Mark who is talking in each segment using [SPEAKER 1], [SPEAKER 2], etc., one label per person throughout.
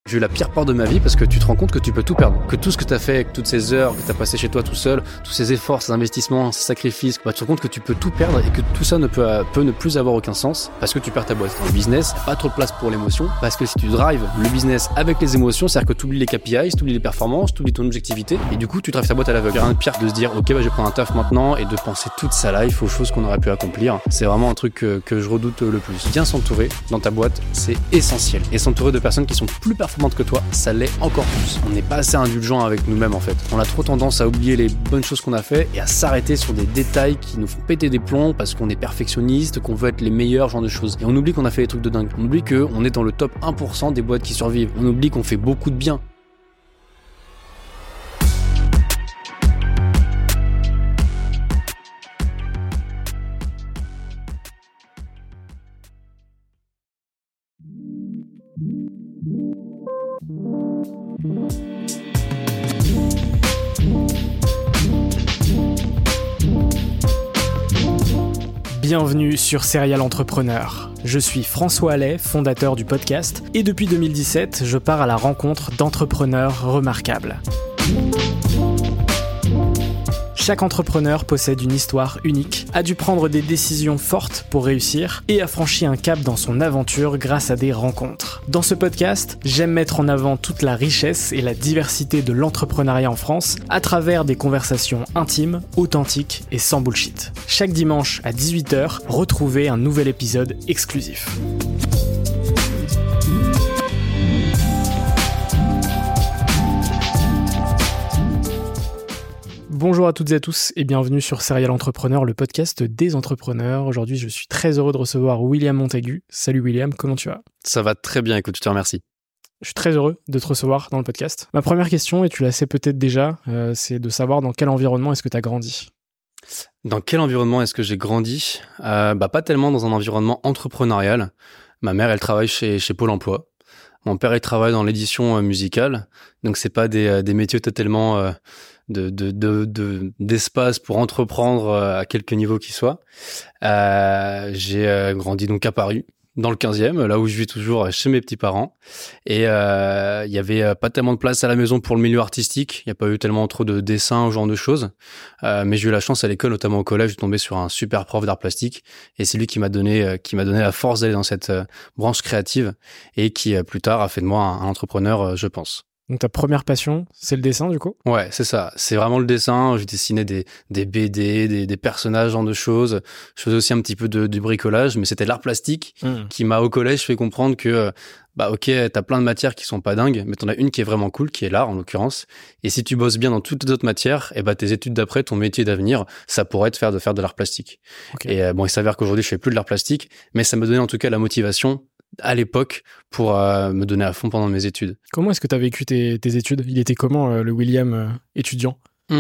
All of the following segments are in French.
[SPEAKER 1] J'ai eu la pire peur de ma vie parce que tu te rends compte que tu peux tout perdre. Que tout ce que tu as fait, avec toutes ces heures que tu as passé chez toi tout seul, tous ces efforts, ces investissements, ces sacrifices, tu te rends compte que tu peux tout perdre et que tout ça ne peut ne plus avoir aucun sens parce que tu perds ta boîte. Dans le business, il n'y a pas trop de place pour l'émotion parce que si tu drives le business avec les émotions, c'est-à-dire que tu oublies les KPIs, tu oublies les performances, tu oublies ton objectivité et du coup tu drives ta boîte à l'aveugle. Rien de pire de se dire ok, je vais prendre un taf maintenant et de penser toute sa life aux choses qu'on aurait pu accomplir. C'est vraiment un truc que je redoute le plus. Bien s'entourer dans ta boîte, c'est essentiel. Et s'entourer de personnes qui sont plus performantes que toi, ça l'est encore plus. On n'est pas assez indulgent avec nous-mêmes en fait. On a trop tendance à oublier les bonnes choses qu'on a fait et à s'arrêter sur des détails qui nous font péter des plombs parce qu'on est perfectionniste, qu'on veut être les meilleurs, genre de choses. Et on oublie qu'on a fait des trucs de dingue. On oublie qu'on est dans le top 1% des boîtes qui survivent. On oublie qu'on fait beaucoup de bien.
[SPEAKER 2] Bienvenue sur Serial Entrepreneur. Je suis François Allais, fondateur du podcast, et depuis 2017, je pars à la rencontre d'entrepreneurs remarquables. Chaque entrepreneur possède une histoire unique, a dû prendre des décisions fortes pour réussir et a franchi un cap dans son aventure grâce à des rencontres. Dans ce podcast, j'aime mettre en avant toute la richesse et la diversité de l'entrepreneuriat en France à travers des conversations intimes, authentiques et sans bullshit. Chaque dimanche à 18h, retrouvez un nouvel épisode exclusif. Bonjour à toutes et à tous et bienvenue sur Serial Entrepreneur, le podcast des entrepreneurs. Aujourd'hui, je suis très heureux de recevoir William Montaigu. Salut William, comment tu vas ?
[SPEAKER 1] Ça va très bien, écoute, je te remercie.
[SPEAKER 2] Je suis très heureux de te recevoir dans le podcast. Ma première question, et tu la sais peut-être déjà, c'est de savoir dans quel environnement est-ce que tu as grandi ?
[SPEAKER 1] Dans quel environnement est-ce que j'ai grandi ? Pas tellement dans un environnement entrepreneurial. Ma mère, elle travaille chez Pôle emploi. Mon père, il travaille dans l'édition musicale. Donc, c'est pas des métiers totalement... d'espace pour entreprendre à quelque niveau qu'il soit. J'ai grandi donc à Paris, dans le 15e, là où je vis toujours chez mes petits parents. Et il y avait pas tellement de place à la maison pour le milieu artistique. Il n'y a pas eu tellement trop de dessins, ce genre de choses. Mais j'ai eu la chance à l'école, notamment au collège, de tomber sur un super prof d'art plastique. Et c'est lui qui m'a donné la force d'aller dans cette branche créative et qui plus tard a fait de moi un entrepreneur, je pense.
[SPEAKER 2] Donc ta première passion, c'est le dessin du coup ?
[SPEAKER 1] Ouais, c'est ça. C'est vraiment le dessin. Je dessinais des BD, des personnages, genre de choses. Je faisais aussi un petit peu du bricolage, mais c'était l'art plastique qui m'a au collège fait comprendre que ok, t'as plein de matières qui sont pas dingues, mais t'en as une qui est vraiment cool, qui est l'art en l'occurrence. Et si tu bosses bien dans toutes les autres matières, tes études d'après, ton métier d'avenir, ça pourrait te faire de faire de l'art plastique. Okay. Et il s'avère qu'aujourd'hui je fais plus de l'art plastique, mais ça me donnait en tout cas la motivation à l'époque pour me donner à fond pendant mes études.
[SPEAKER 2] Comment est-ce que tu as vécu tes études ? Il était comment le William étudiant ?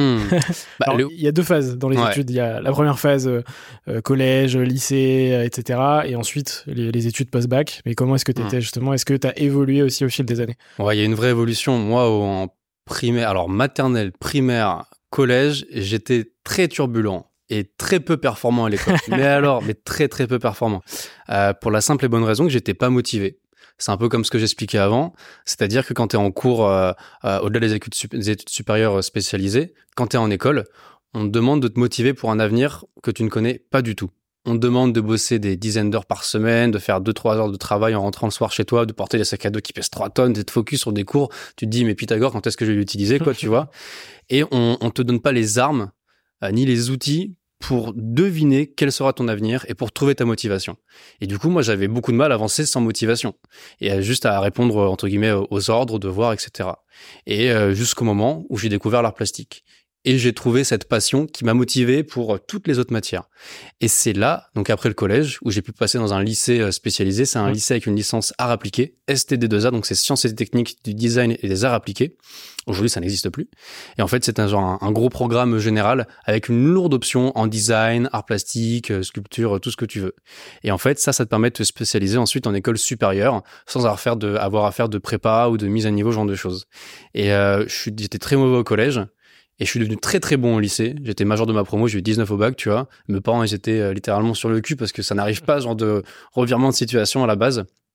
[SPEAKER 2] Alors, il y a deux phases dans les études. Il y a la première phase collège, lycée, etc. Et ensuite les études post-bac. Mais comment est-ce que tu étais justement ? Est-ce que tu as évolué aussi au fil des années ?
[SPEAKER 1] Ouais, il y a une vraie évolution. Moi, en primaire, alors maternelle, primaire, collège, j'étais très turbulent et très peu performant à l'école. mais très très peu performant. Pour la simple et bonne raison que j'étais pas motivé. C'est un peu comme ce que j'expliquais avant, c'est-à-dire que quand t'es en cours, au-delà des études supérieures spécialisées, quand t'es en école, on te demande de te motiver pour un avenir que tu ne connais pas du tout. On te demande de bosser des dizaines d'heures par semaine, de faire 2-3 heures de travail en rentrant le soir chez toi, de porter des sacs à dos qui pèsent 3 tonnes, d'être focus sur des cours. Tu te dis, mais Pythagore, quand est-ce que je vais l'utiliser, quoi, tu vois ? Et on te donne pas les armes, ni les outils pour deviner quel sera ton avenir et pour trouver ta motivation. Et du coup, moi, j'avais beaucoup de mal à avancer sans motivation et juste à répondre, entre guillemets, aux ordres, aux devoirs, etc. Et jusqu'au moment où j'ai découvert l'art plastique. Et j'ai trouvé cette passion qui m'a motivé pour toutes les autres matières. Et c'est là, donc après le collège, où j'ai pu passer dans un lycée spécialisé. C'est un lycée avec une licence arts appliqués, STD2A, donc c'est sciences et techniques du design et des arts appliqués. Aujourd'hui, ça n'existe plus. Et en fait, c'est un gros programme général avec une lourde option en design, art plastique, sculpture, tout ce que tu veux. Et en fait, ça te permet de te spécialiser ensuite en école supérieure sans avoir à faire de prépa ou de mise à niveau, genre de choses. Et j'étais très mauvais au collège. Et je suis devenu très très bon au lycée. J'étais major de ma promo, j'ai eu 19 au bac, tu vois. Mes parents, ils étaient littéralement sur le cul parce que ça n'arrive pas, ce genre de revirement de situation à la base.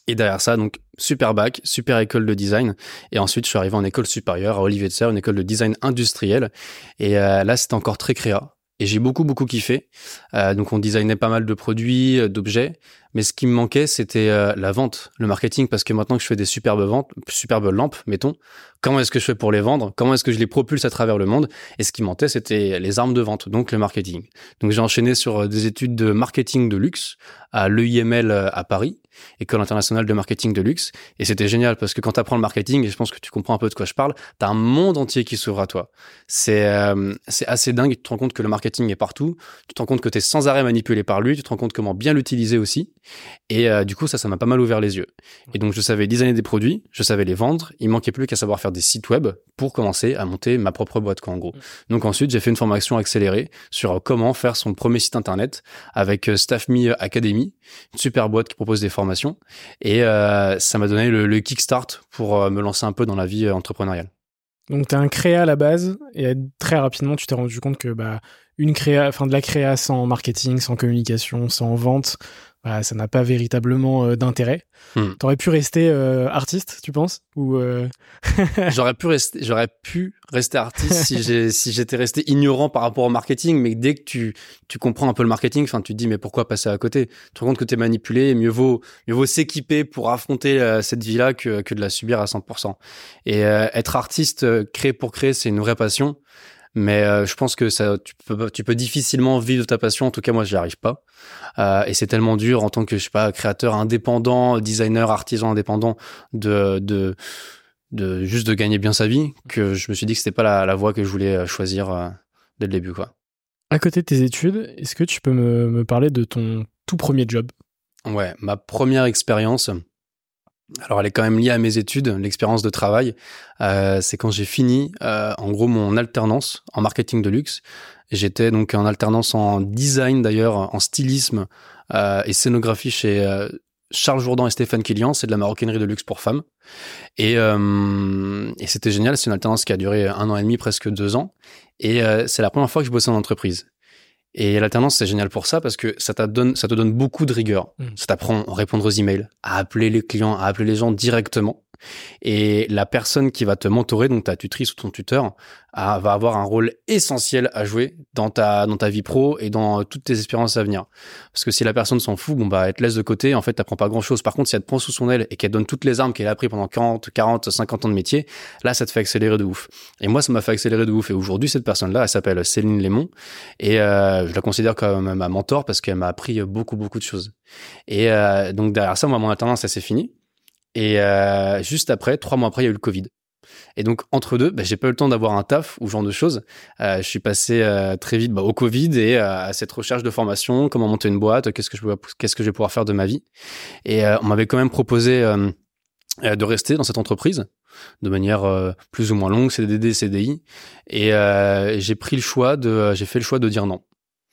[SPEAKER 1] Et derrière ça, donc, super bac, super école de design. Et ensuite, je suis arrivé en école supérieure à Olivier de Serres, une école de design industriel. Et là, c'était encore très créa. Et j'ai beaucoup kiffé. Donc, on designait pas mal de produits, d'objets. Mais ce qui me manquait, c'était la vente, le marketing. Parce que maintenant que je fais des superbes lampes, mettons, comment est-ce que je fais pour les vendre? Comment est-ce que je les propulse à travers le monde? Et ce qui manquait, c'était les armes de vente, donc le marketing. Donc, j'ai enchaîné sur des études de marketing de luxe à l'EIML à Paris, École internationale de marketing de luxe. Et c'était génial parce que quand tu apprends le marketing, et je pense que tu comprends un peu de quoi je parle, tu as un monde entier qui s'ouvre à toi. C'est assez dingue. Tu te rends compte que le marketing est partout. Tu te rends compte que tu es sans arrêt manipulé par lui. Tu te rends compte comment bien l'utiliser aussi. Et du coup, ça m'a pas mal ouvert les yeux. Et donc, je savais designer des produits, je savais les vendre. Il manquait plus qu'à savoir faire des sites web pour commencer à monter ma propre boîte, quoi, en gros. Donc ensuite, j'ai fait une formation accélérée sur comment faire son premier site internet avec StaffMe Academy, une super boîte qui propose des formations. Et ça m'a donné le kickstart pour me lancer un peu dans la vie entrepreneuriale.
[SPEAKER 2] Donc, tu es un créa à la base et très rapidement, tu t'es rendu compte que de la créa sans marketing, sans communication, sans vente, ça n'a pas véritablement d'intérêt. T'aurais pu rester artiste, tu penses? Ou
[SPEAKER 1] J'aurais pu rester artiste si j'étais resté ignorant par rapport au marketing, mais dès que tu comprends un peu le marketing, enfin tu te dis mais pourquoi passer à côté? Tu te rends compte que t'es manipulé, et mieux vaut s'équiper pour affronter cette vie-là que de la subir à 100%. Et être artiste, créer pour créer, c'est une vraie passion. Mais je pense que tu peux difficilement vivre de ta passion. En tout cas, moi, j'y arrive pas. Et c'est tellement dur en tant que, je sais pas, créateur indépendant, designer, artisan indépendant, de juste de gagner bien sa vie, que je me suis dit que c'était pas la voie que je voulais choisir dès le début, quoi.
[SPEAKER 2] À côté de tes études, est-ce que tu peux me parler de ton tout premier job?
[SPEAKER 1] Ouais, ma première expérience. Alors, elle est quand même liée à mes études, l'expérience de travail. C'est quand j'ai fini, en gros, mon alternance en marketing de luxe. J'étais donc en alternance en design, d'ailleurs, en stylisme et scénographie chez Charles Jourdan et Stéphane Kilian. C'est de la maroquinerie de luxe pour femmes. Et c'était génial. C'est une alternance qui a duré 1 an et demi, presque 2 ans. Et c'est la première fois que je bossais en entreprise. Et l'alternance, c'est génial pour ça parce que ça te donne beaucoup de rigueur. Ça t'apprend à répondre aux emails, à appeler les clients, à appeler les gens directement. Et la personne qui va te mentorer, donc ta tutrice ou ton tuteur, va avoir un rôle essentiel à jouer dans ta vie pro et dans toutes tes espérances à venir. Parce que si la personne s'en fout, elle te laisse de côté, en fait, t'apprends pas grand chose. Par contre, si elle te prend sous son aile et qu'elle donne toutes les armes qu'elle a appris pendant 40, 50 ans de métier, là, ça te fait accélérer de ouf. Et moi, ça m'a fait accélérer de ouf. Et aujourd'hui, cette personne-là, elle s'appelle Céline Lémon. Et je la considère comme ma mentor parce qu'elle m'a appris beaucoup de choses. Et donc, derrière ça, moi, mon alternance, ça s'est fini. Et juste après, 3 mois après, il y a eu le Covid. Et donc, entre deux, j'ai pas eu le temps d'avoir un taf ou ce genre de choses. Je suis passé très vite au Covid et à cette recherche de formation, comment monter une boîte, qu'est-ce que je vais pouvoir faire de ma vie. Et on m'avait quand même proposé de rester dans cette entreprise de manière plus ou moins longue, CDD, CDI. Et j'ai fait le choix de dire non.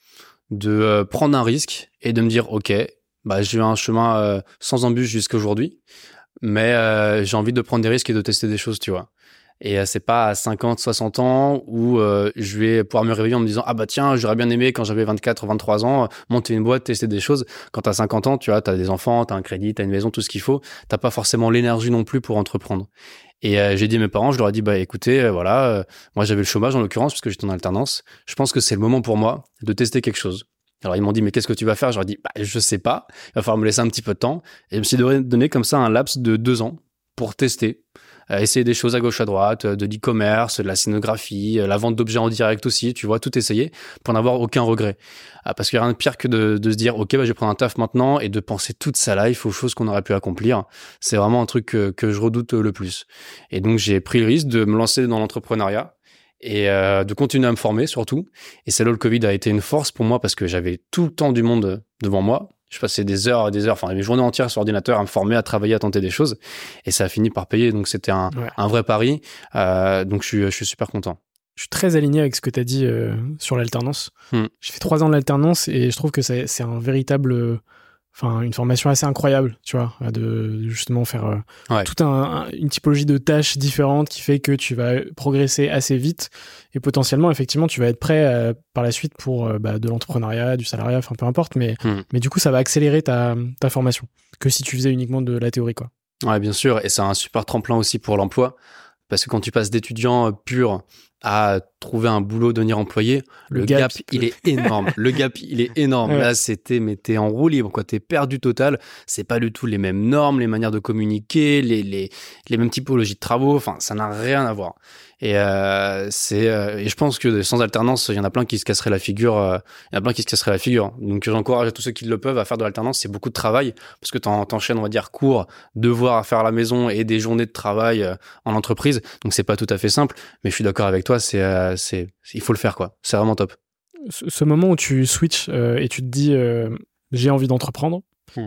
[SPEAKER 1] De prendre un risque et de me dire, OK, j'ai eu un chemin sans embûche jusqu'à aujourd'hui. Mais j'ai envie de prendre des risques et de tester des choses, tu vois. Et c'est pas à 50, 60 ans où je vais pouvoir me réveiller en me disant « Ah bah tiens, j'aurais bien aimé quand j'avais 24 ou 23 ans, monter une boîte, tester des choses. » Quand t'as 50 ans, tu vois, t'as des enfants, t'as un crédit, t'as une maison, tout ce qu'il faut. T'as pas forcément l'énergie non plus pour entreprendre. Et j'ai dit à mes parents, je leur ai dit « écoutez, moi j'avais le chômage en l'occurrence parce que j'étais en alternance. Je pense que c'est le moment pour moi de tester quelque chose. » Alors ils m'ont dit « Mais qu'est-ce que tu vas faire » Je leur ai dit « Je sais pas, il va falloir me laisser un petit peu de temps. » Et je me suis donné comme ça un laps de 2 ans pour tester, essayer des choses à gauche à droite, de l'e-commerce, de la scénographie, la vente d'objets en direct aussi, tu vois, tout essayer pour n'avoir aucun regret. Parce qu'il y a rien de pire que de se dire « Ok, je vais prendre un taf maintenant » et de penser toute sa life aux choses qu'on aurait pu accomplir. C'est vraiment un truc que je redoute le plus. Et donc j'ai pris le risque de me lancer dans l'entrepreneuriat et de continuer à me former surtout. Et c'est là où le Covid a été une force pour moi parce que j'avais tout le temps du monde devant moi. Je passais des heures et des heures, mes journées entières sur l'ordinateur à me former, à travailler, à tenter des choses. Et ça a fini par payer. Donc c'était un vrai pari. Donc je suis super content.
[SPEAKER 2] Je suis très aligné avec ce que tu as dit sur l'alternance. J'ai fait 3 ans de l'alternance et je trouve que c'est un véritable une formation assez incroyable, tu vois, de justement faire toute une typologie de tâches différentes qui fait que tu vas progresser assez vite et potentiellement, effectivement, tu vas être prêt par la suite pour de l'entrepreneuriat, du salariat, enfin peu importe, mais du coup, ça va accélérer ta formation que si tu faisais uniquement de la théorie, quoi.
[SPEAKER 1] Ouais, bien sûr, et c'est un super tremplin aussi pour l'emploi, parce que quand tu passes d'étudiant pur à trouver un boulot, devenir employé, le gap, il est énorme. Le gap, il est énorme. Ouais. Là, mais t'es en roue libre, quoi. T'es perdu total. C'est pas du tout les mêmes normes, les manières de communiquer, les mêmes typologies de travaux. Enfin, ça n'a rien à voir. Et et je pense que sans alternance, il y en a plein qui se casseraient la figure. Donc, j'encourage à tous ceux qui le peuvent à faire de l'alternance. C'est beaucoup de travail parce que t'enchaînes, on va dire, cours, devoirs à faire à la maison et des journées de travail en entreprise. Donc, c'est pas tout à fait simple. Mais je suis d'accord avec toi. Il faut le faire, quoi. C'est vraiment top.
[SPEAKER 2] Ce moment où tu switches et tu te dis j'ai envie d'entreprendre,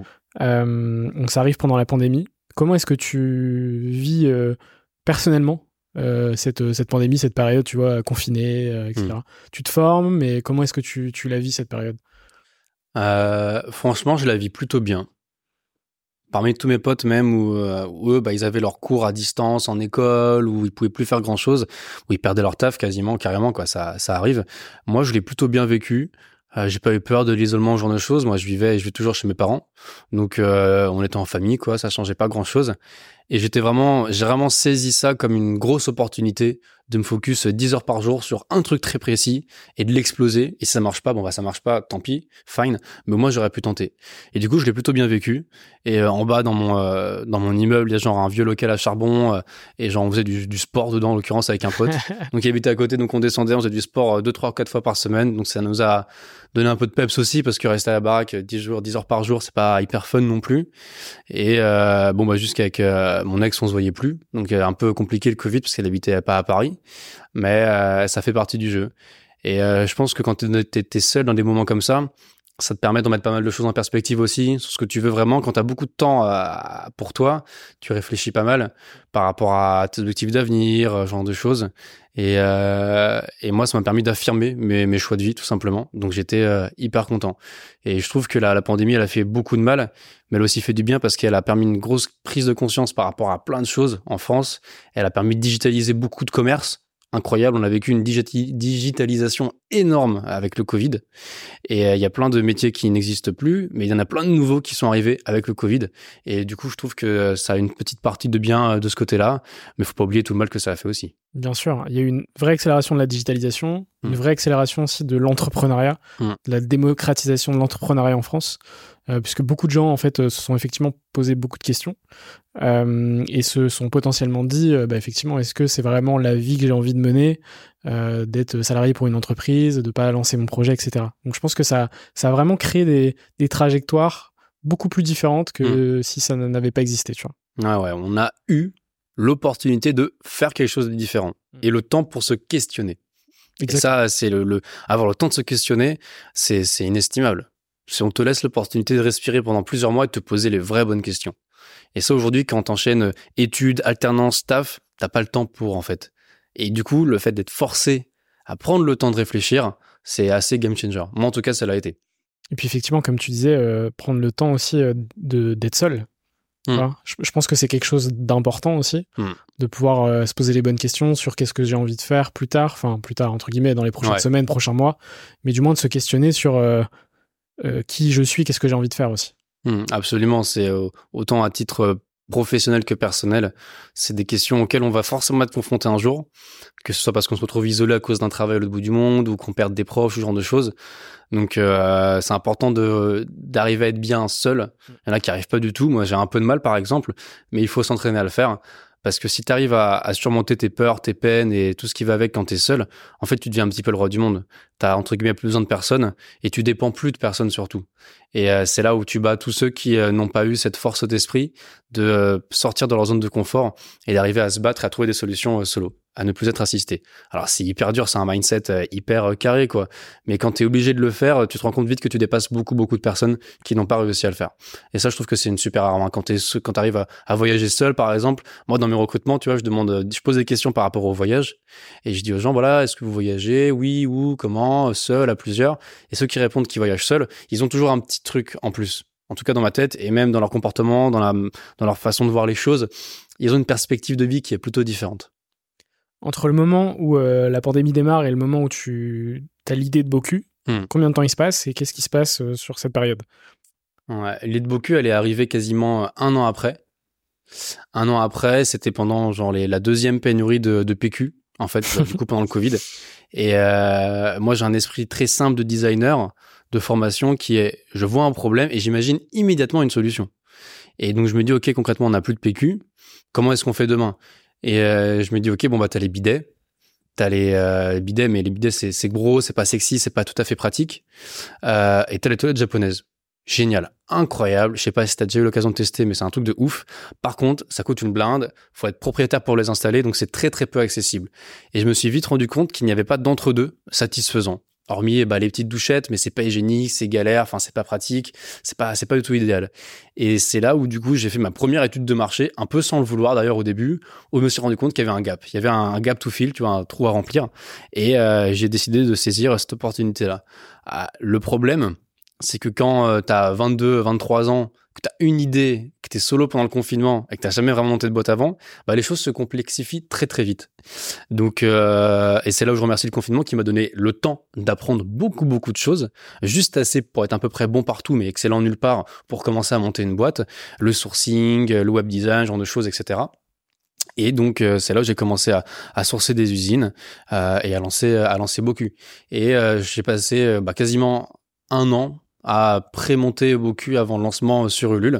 [SPEAKER 2] donc ça arrive pendant la pandémie. Comment est-ce que tu vis personnellement cette pandémie, cette période, tu vois, confinée, etc. Tu te formes, mais comment est-ce que tu la vis, cette période ?
[SPEAKER 1] Franchement, je la vis plutôt bien. Parmi tous mes potes même où eux ils avaient leurs cours à distance en école, où ils pouvaient plus faire grand chose, où ils perdaient leur taf carrément quoi, ça arrive. Moi je l'ai plutôt bien vécu. J'ai pas eu peur de l'isolement, ce genre de choses. Moi je vis toujours chez mes parents, donc on était en famille, quoi, ça changeait pas grand chose. Et j'ai vraiment saisi ça comme une grosse opportunité de me focus 10 heures par jour sur un truc très précis et de l'exploser. Et si ça marche pas, ça marche pas, tant pis, fine. Mais moi, j'aurais pu tenter. Et du coup, je l'ai plutôt bien vécu. Et en bas, dans mon immeuble, il y a genre un vieux local à charbon. Et genre, on faisait du sport dedans, en l'occurrence, avec un pote. Donc, il habitait à côté. Donc, on descendait, on faisait du sport 2, 3, 4 fois par semaine. Donc, ça nous a donné un peu de peps aussi parce que rester à la baraque 10 heures par jour, c'est pas hyper fun non plus. Et jusqu'avec mon ex, on se voyait plus. Donc, un peu compliqué le Covid parce qu'elle habitait pas à Paris. Mais ça fait partie du jeu. Et je pense que quand t'es seul dans des moments comme ça te permet d'en mettre pas mal de choses en perspective aussi, sur ce que tu veux vraiment. Quand t'as beaucoup de temps pour toi, tu réfléchis pas mal par rapport à tes objectifs d'avenir, genre de choses. Et moi, ça m'a permis d'affirmer mes choix de vie, tout simplement. Donc, j'étais hyper content. Et je trouve que la pandémie, elle a fait beaucoup de mal, mais elle a aussi fait du bien parce qu'elle a permis une grosse prise de conscience par rapport à plein de choses en France. Elle a permis de digitaliser beaucoup de commerce. Incroyable, on a vécu une digitalisation énorme avec le Covid et il y a plein de métiers qui n'existent plus, mais il y en a plein de nouveaux qui sont arrivés avec le Covid et du coup je trouve que ça a une petite partie de bien de ce côté-là, mais faut pas oublier tout le mal que ça a fait aussi.
[SPEAKER 2] Bien sûr, il y a eu une vraie accélération de la digitalisation, une vraie accélération aussi de l'entrepreneuriat, de la démocratisation de l'entrepreneuriat en France, puisque beaucoup de gens en fait se sont effectivement posé beaucoup de questions et se sont potentiellement dit effectivement, est-ce que c'est vraiment la vie que j'ai envie de mener, d'être salarié pour une entreprise, de pas lancer mon projet, etc. Donc je pense que ça a vraiment créé des trajectoires beaucoup plus différentes que si ça n'avait pas existé, tu vois.
[SPEAKER 1] Ah ouais, on a eu l'opportunité de faire quelque chose de différent et le temps pour se questionner. Exactement. Et ça, c'est avoir le temps de se questionner, c'est inestimable. Si on te laisse l'opportunité de respirer pendant plusieurs mois et de te poser les vraies bonnes questions. Et ça, aujourd'hui, quand t'enchaînes études, alternance, taf, t'as pas le temps pour, en fait. Et du coup, le fait d'être forcé à prendre le temps de réfléchir, c'est assez game changer. Moi, en tout cas, ça l'a été.
[SPEAKER 2] Et puis, effectivement, comme tu disais, prendre le temps aussi d'être seul. Voilà. Je pense que c'est quelque chose d'important aussi, de pouvoir se poser les bonnes questions sur qu'est-ce que j'ai envie de faire plus tard, entre guillemets, dans les prochaines semaines, prochains mois, mais du moins de se questionner sur qui je suis, qu'est-ce que j'ai envie de faire aussi.
[SPEAKER 1] Absolument, c'est autant à titre professionnel que personnel, c'est des questions auxquelles on va forcément être confronté un jour, que ce soit parce qu'on se retrouve isolé à cause d'un travail à l'autre bout du monde ou qu'on perde des proches, ce genre de choses. Donc c'est important d'arriver à être bien seul. Il y en a qui arrivent pas du tout. Moi, j'ai un peu de mal, par exemple, mais il faut s'entraîner à le faire. Parce que si tu arrives à surmonter tes peurs, tes peines et tout ce qui va avec quand t'es seul, en fait, tu deviens un petit peu le roi du monde. T'as, entre guillemets, plus besoin de personne et tu dépends plus de personne surtout. Et c'est là où tu bats tous ceux qui n'ont pas eu cette force d'esprit de sortir de leur zone de confort et d'arriver à se battre et à trouver des solutions solo, à ne plus être assisté. Alors, c'est hyper dur, c'est un mindset hyper carré, quoi. Mais quand t'es obligé de le faire, tu te rends compte vite que tu dépasses beaucoup de personnes qui n'ont pas réussi à le faire. Et ça, je trouve que c'est une super arme. Quand t'arrives à voyager seul, par exemple, moi, dans mes recrutements, tu vois, je pose des questions par rapport au voyage et je dis aux gens, voilà, est-ce que vous voyagez? Oui, où, comment, seul, à plusieurs? Et ceux qui répondent qu'ils voyagent seuls, ils ont toujours un petit truc en plus. en tout cas dans ma tête, et même dans leur comportement, dans leur façon de voir les choses, ils ont une perspective de vie qui est plutôt différente.
[SPEAKER 2] Entre le moment où la pandémie démarre et le moment où tu as l'idée de Boku, combien de temps il se passe et qu'est-ce qui se passe sur cette période?
[SPEAKER 1] Ouais, l'idée de Boku, elle est arrivée quasiment un an après. Un an après, c'était pendant genre la deuxième pénurie de PQ, en fait, du coup pendant le Covid. Et moi, j'ai un esprit très simple de designer, de formation, qui est, je vois un problème et j'imagine immédiatement une solution. Et donc, je me dis, OK, concrètement, on n'a plus de PQ. Comment est-ce qu'on fait demain? Et je me dis, OK, bon, bah, t'as les bidets. T'as les bidets, mais les bidets, c'est gros, c'est pas sexy, c'est pas tout à fait pratique. Et t'as les toilettes japonaises. Génial, incroyable. Je sais pas si t'as déjà eu l'occasion de tester, mais c'est un truc de ouf. Par contre, ça coûte une blinde. Faut être propriétaire pour les installer, donc c'est très très peu accessible. Et je me suis vite rendu compte qu'il n'y avait pas d'entre-deux satisfaisant. Hormis les petites douchettes, mais c'est pas hygiénique, c'est galère, enfin c'est pas pratique, c'est pas du tout idéal. Et c'est là où du coup j'ai fait ma première étude de marché, un peu sans le vouloir d'ailleurs au début, où je me suis rendu compte qu'il y avait un gap. Il y avait un gap to fill, tu vois, un trou à remplir. Et j'ai décidé de saisir cette opportunité-là. Le problème, c'est que quand t'as 22, 23 ans, que t'as une idée, que t'es solo pendant le confinement et que t'as jamais vraiment monté de boîte avant, bah les choses se complexifient très très vite. Donc et c'est là où je remercie le confinement qui m'a donné le temps d'apprendre beaucoup de choses, juste assez pour être à peu près bon partout mais excellent nulle part pour commencer à monter une boîte, le sourcing, le web design, genre de choses, etc. Et donc c'est là où j'ai commencé à sourcer des usines et à lancer Boku. Et j'ai passé quasiment un an à pré-monter Boku avant le lancement sur Ulule.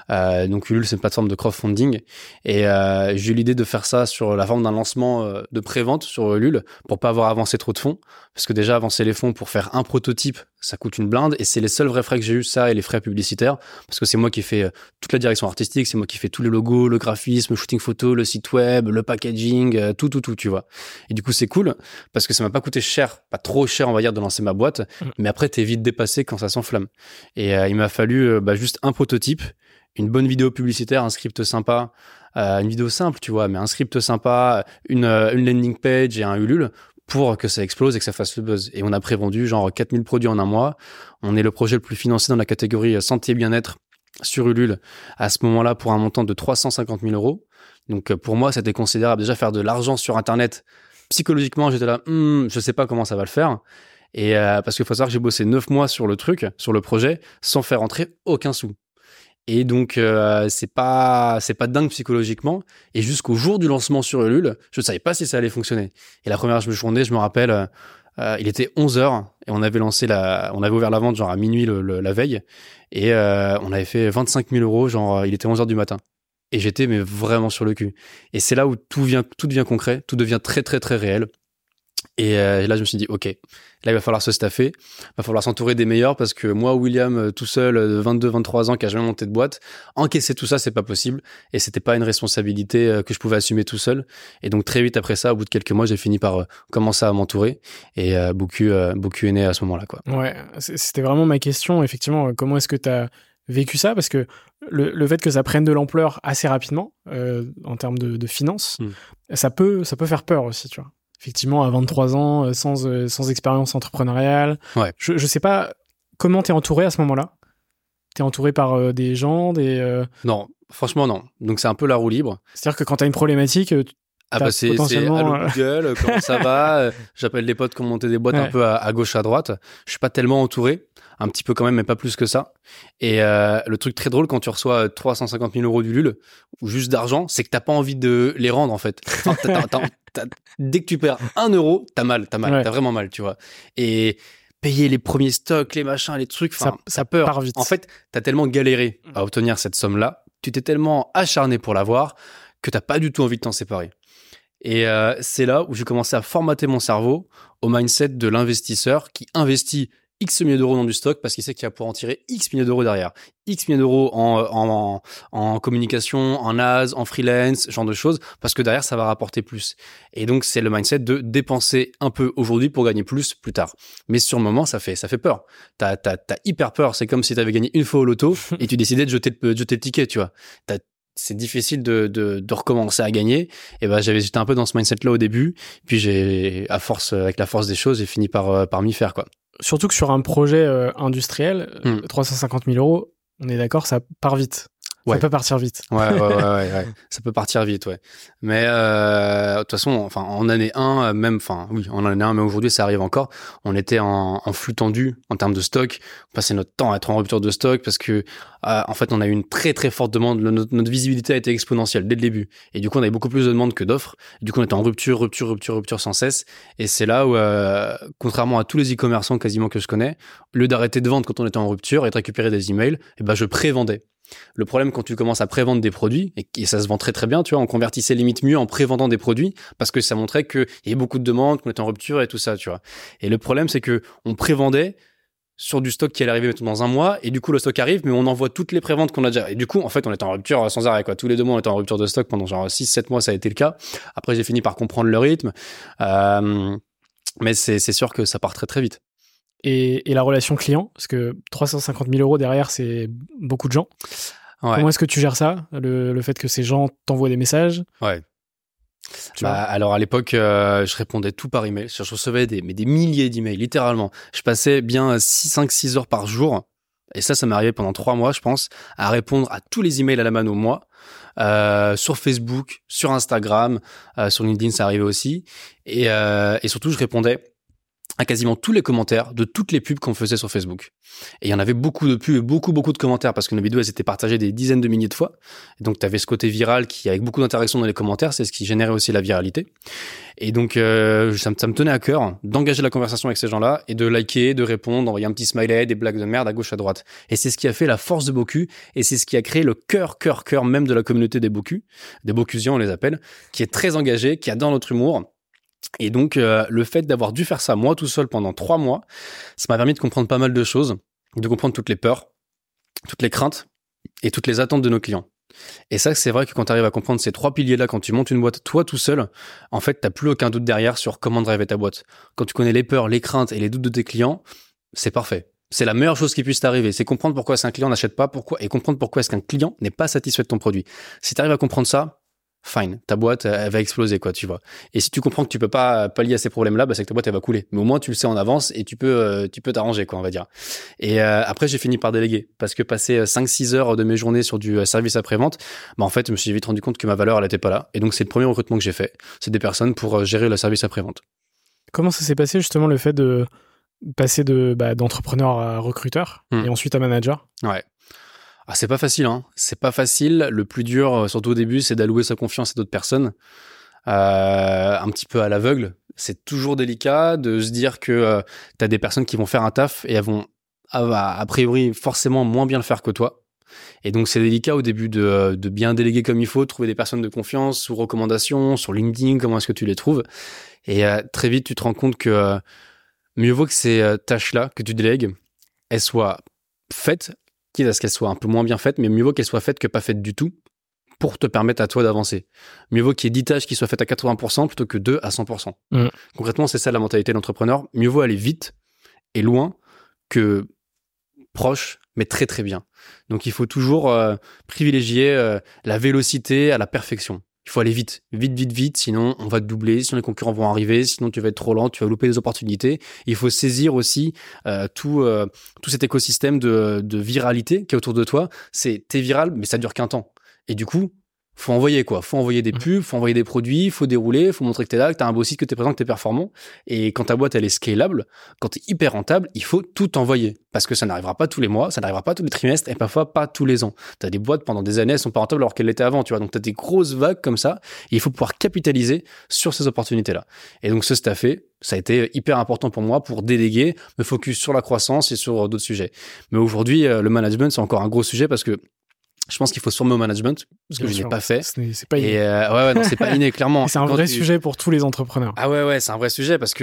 [SPEAKER 1] Donc Ulule, c'est une plateforme de crowdfunding. Et j'ai eu l'idée de faire ça sur la forme d'un lancement de pré-vente sur Ulule pour pas avoir avancé trop de fonds. Parce que déjà, avancer les fonds pour faire un prototype, ça coûte une blinde. Et c'est les seuls vrais frais que j'ai eu, ça, et les frais publicitaires. Parce que c'est moi qui fais toute la direction artistique, c'est moi qui fais tous les logos, le graphisme, le shooting photo, le site web, le packaging, tout, tu vois. Et du coup, c'est cool parce que ça m'a pas coûté cher, pas trop cher, on va dire, de lancer ma boîte. Mais après, t'es vite dépassé quand ça s'enflamme. Et il m'a fallu juste un prototype, une bonne vidéo publicitaire, un script sympa, une vidéo simple, tu vois, mais un script sympa, une landing page et un Ulule pour que ça explose et que ça fasse le buzz. Et on a prévendu genre 4000 produits en un mois. On est le projet le plus financé dans la catégorie santé et bien-être sur Ulule à ce moment-là pour un montant de 350 000 €. Donc pour moi, c'était considérable. Déjà faire de l'argent sur Internet, psychologiquement, j'étais là, je sais pas comment ça va le faire. Et parce qu'il faut savoir que j'ai bossé 9 mois sur le truc, sur le projet, sans faire rentrer aucun sou. Et donc c'est pas dingue psychologiquement. Et jusqu'au jour du lancement sur Ulule, je ne savais pas si ça allait fonctionner. Et la première journée, je me rappelle, il était 11h et on avait ouvert la vente genre à minuit la veille et on avait fait 25 000 €, genre il était 11h du matin. Et j'étais mais vraiment sur le cul. Et c'est là où tout devient concret, tout devient très très très réel. Et là, je me suis dit, OK, là, il va falloir se staffer, il va falloir s'entourer des meilleurs parce que moi, William, tout seul, de 22, 23 ans, qui a jamais monté de boîte, encaisser tout ça, c'est pas possible. Et c'était pas une responsabilité que je pouvais assumer tout seul. Et donc, très vite après ça, au bout de quelques mois, j'ai fini par commencer à m'entourer. Et Boku est né à ce moment-là, quoi.
[SPEAKER 2] Ouais, c'était vraiment ma question. Effectivement, comment est-ce que tu as vécu ça? Parce que le fait que ça prenne de l'ampleur assez rapidement, en termes de finances, ça peut faire peur aussi, tu vois. Effectivement, à 23 ans, sans expérience entrepreneuriale.
[SPEAKER 1] Ouais.
[SPEAKER 2] Je sais pas comment t'es entouré à ce moment-là. T'es entouré par des gens,
[SPEAKER 1] Non, franchement, non. Donc, c'est un peu la roue libre.
[SPEAKER 2] C'est-à-dire que quand t'as une problématique,
[SPEAKER 1] c'est allô Google, comment ça va? J'appelle les potes qui ont monté des boîtes un peu à gauche, à droite. Je suis pas tellement entouré. Un petit peu quand même, mais pas plus que ça. Et le truc très drôle quand tu reçois 350 000 € d'Ulule ou juste d'argent, c'est que t'as pas envie de les rendre en fait. Enfin, dès que tu perds 1 €, t'as mal,
[SPEAKER 2] Ouais.
[SPEAKER 1] t'as vraiment mal, tu vois. Et payer les premiers stocks, les machins, les trucs, ça peur.
[SPEAKER 2] Part vite.
[SPEAKER 1] En fait, t'as tellement galéré à obtenir cette somme-là, tu t'es tellement acharné pour l'avoir que t'as pas du tout envie de t'en séparer. Et c'est là où j'ai commencé à formater mon cerveau au mindset de l'investisseur qui investit X milliers d'euros dans du stock parce qu'il sait qu'il va pouvoir en tirer X milliers d'euros derrière. X milliers d'euros en communication, en ads, en freelance, genre de choses, parce que derrière, ça va rapporter plus. Et donc, c'est le mindset de dépenser un peu aujourd'hui pour gagner plus tard. Mais sur le moment, ça fait peur. T'as hyper peur. C'est comme si t'avais gagné une fois au loto et tu décidais de jeter le ticket, tu vois. C'est difficile de recommencer à gagner. Et j'étais un peu dans ce mindset-là au début. Puis avec la force des choses, j'ai fini par m'y faire, quoi.
[SPEAKER 2] Surtout que sur un projet industriel, 350 000 €, On est d'accord, ça part vite.
[SPEAKER 1] Ouais.
[SPEAKER 2] Ça peut partir vite.
[SPEAKER 1] Ouais. Ça peut partir vite, ouais. Mais de toute façon, enfin, en année 1, même, enfin, oui, en année 1, mais aujourd'hui, ça arrive encore. On était en flux tendu en termes de stock. On passait notre temps à être en rupture de stock parce que, en fait, on a eu une très très forte demande. Notre visibilité a été exponentielle dès le début. Et du coup, on avait beaucoup plus de demandes que d'offres. Du coup, on était en rupture sans cesse. Et c'est là où, contrairement à tous les e-commerçants quasiment que je connais, au lieu d'arrêter de vendre quand on était en rupture et de récupérer des emails, je pré-vendais. Le problème quand tu commences à prévendre des produits, et ça se vend très très bien, tu vois, on convertissait limite mieux en prévendant des produits parce que ça montrait qu'il y avait beaucoup de demandes, qu'on était en rupture et tout ça, tu vois. Et le problème, c'est que on prévendait sur du stock qui allait arriver dans un mois, et du coup le stock arrive, mais on envoie toutes les préventes qu'on a déjà. Et du coup, en fait, on était en rupture sans arrêt, quoi. Tous les 2 mois, on était en rupture de stock pendant genre 6-7 mois, ça a été le cas. Après, j'ai fini par comprendre le rythme. Mais c'est sûr que ça part très très vite.
[SPEAKER 2] Et la relation client, parce que 350 000 euros derrière, c'est beaucoup de gens. Ouais. Comment est-ce que tu gères ça, le fait que ces gens t'envoient des messages?
[SPEAKER 1] Ouais. Alors à l'époque, je répondais tout par email. Je recevais des milliers d'emails, littéralement. Je passais bien 5-6 heures par jour. Et ça m'est arrivé pendant 3 mois, je pense, à répondre à tous les emails à la mano, moi. Sur Facebook, sur Instagram, sur LinkedIn, ça arrivait aussi. Et surtout, je répondais à quasiment tous les commentaires de toutes les pubs qu'on faisait sur Facebook. Et il y en avait beaucoup de pubs et beaucoup de commentaires parce que nos vidéos, elles étaient partagées des dizaines de milliers de fois. Et donc, tu avais ce côté viral qui, avec beaucoup d'interactions dans les commentaires, c'est ce qui générait aussi la viralité. Et donc, ça me tenait à cœur d'engager la conversation avec ces gens-là et de liker, de répondre, d'envoyer un petit smiley, des blagues de merde à gauche, à droite. Et c'est ce qui a fait la force de Boku et c'est ce qui a créé le cœur même de la communauté des Boku, des Bokusiens, on les appelle, qui est très engagé, qui adore notre humour. Et donc, le fait d'avoir dû faire ça moi tout seul pendant 3 mois, ça m'a permis de comprendre pas mal de choses, de comprendre toutes les peurs, toutes les craintes et toutes les attentes de nos clients. Et ça, c'est vrai que quand tu arrives à comprendre ces 3 piliers-là, quand tu montes une boîte toi tout seul, en fait, t'as plus aucun doute derrière sur comment driver ta boîte. Quand tu connais les peurs, les craintes et les doutes de tes clients, c'est parfait. C'est la meilleure chose qui puisse t'arriver. C'est comprendre pourquoi est-ce qu'un client n'achète pas, et comprendre pourquoi est-ce qu'un client n'est pas satisfait de ton produit. Si tu arrives à comprendre ça, fine, ta boîte, elle va exploser, quoi, tu vois. Et si tu comprends que tu peux pas pallier à ces problèmes-là, c'est que ta boîte, elle va couler. Mais au moins, tu le sais en avance et tu peux t'arranger, quoi, on va dire. Et après, j'ai fini par déléguer parce que passer 5-6 heures de mes journées sur du service après-vente, en fait, je me suis vite rendu compte que ma valeur, elle était pas là. Et donc, c'est le premier recrutement que j'ai fait. C'est des personnes pour gérer le service après-vente.
[SPEAKER 2] Comment ça s'est passé, justement, le fait de passer d'entrepreneur à recruteur et ensuite à manager?
[SPEAKER 1] Ouais. Ah, c'est pas facile, hein. C'est pas facile. Le plus dur, surtout au début, c'est d'allouer sa confiance à d'autres personnes. Un petit peu à l'aveugle. C'est toujours délicat de se dire que t'as des personnes qui vont faire un taf et elles vont, a priori, forcément moins bien le faire que toi. Et donc, c'est délicat au début de bien déléguer comme il faut, de trouver des personnes de confiance sous recommandation, sur LinkedIn, comment est-ce que tu les trouves. Et très vite, tu te rends compte que mieux vaut que ces tâches-là que tu délègues, elles soient faites, quitte à ce qu'elles soient un peu moins bien faites, mais mieux vaut qu'elles soient faites que pas faites du tout pour te permettre à toi d'avancer. Mieux vaut qu'il y ait 10 tâches qui soient faites à 80% plutôt que 2 à 100%. Concrètement, c'est ça la mentalité de l'entrepreneur. Mieux vaut aller vite et loin que proche, mais très très bien. Donc il faut toujours privilégier la vélocité à la perfection. Il faut aller vite, sinon on va te doubler, sinon les concurrents vont arriver, sinon tu vas être trop lent, tu vas louper des opportunités. Il faut saisir aussi tout cet écosystème de viralité qui est autour de toi. T'es viral, mais ça dure qu'un temps. Et du coup, faut envoyer quoi. Faut envoyer des pubs, faut envoyer des produits, faut dérouler, faut montrer que t'es là, que t'as un beau site, que t'es présent, que t'es performant. Et quand ta boîte, elle est scalable, quand t'es hyper rentable, il faut tout envoyer. Parce que ça n'arrivera pas tous les mois, ça n'arrivera pas tous les trimestres et parfois pas tous les ans. T'as des boîtes pendant des années, elles sont pas rentables alors qu'elles l'étaient avant, tu vois. Donc t'as des grosses vagues comme ça et il faut pouvoir capitaliser sur ces opportunités-là. Et donc ce staffer, ça a été hyper important pour moi pour déléguer, me focus sur la croissance et sur d'autres sujets. Mais aujourd'hui, le management, c'est encore un gros sujet parce que je pense qu'il faut se former au management, parce que je n'ai pas fait.
[SPEAKER 2] C'est pas inné.
[SPEAKER 1] Et non, c'est pas inné, clairement.
[SPEAKER 2] C'est un vrai sujet pour tous les entrepreneurs.
[SPEAKER 1] Ah ouais, c'est un vrai sujet parce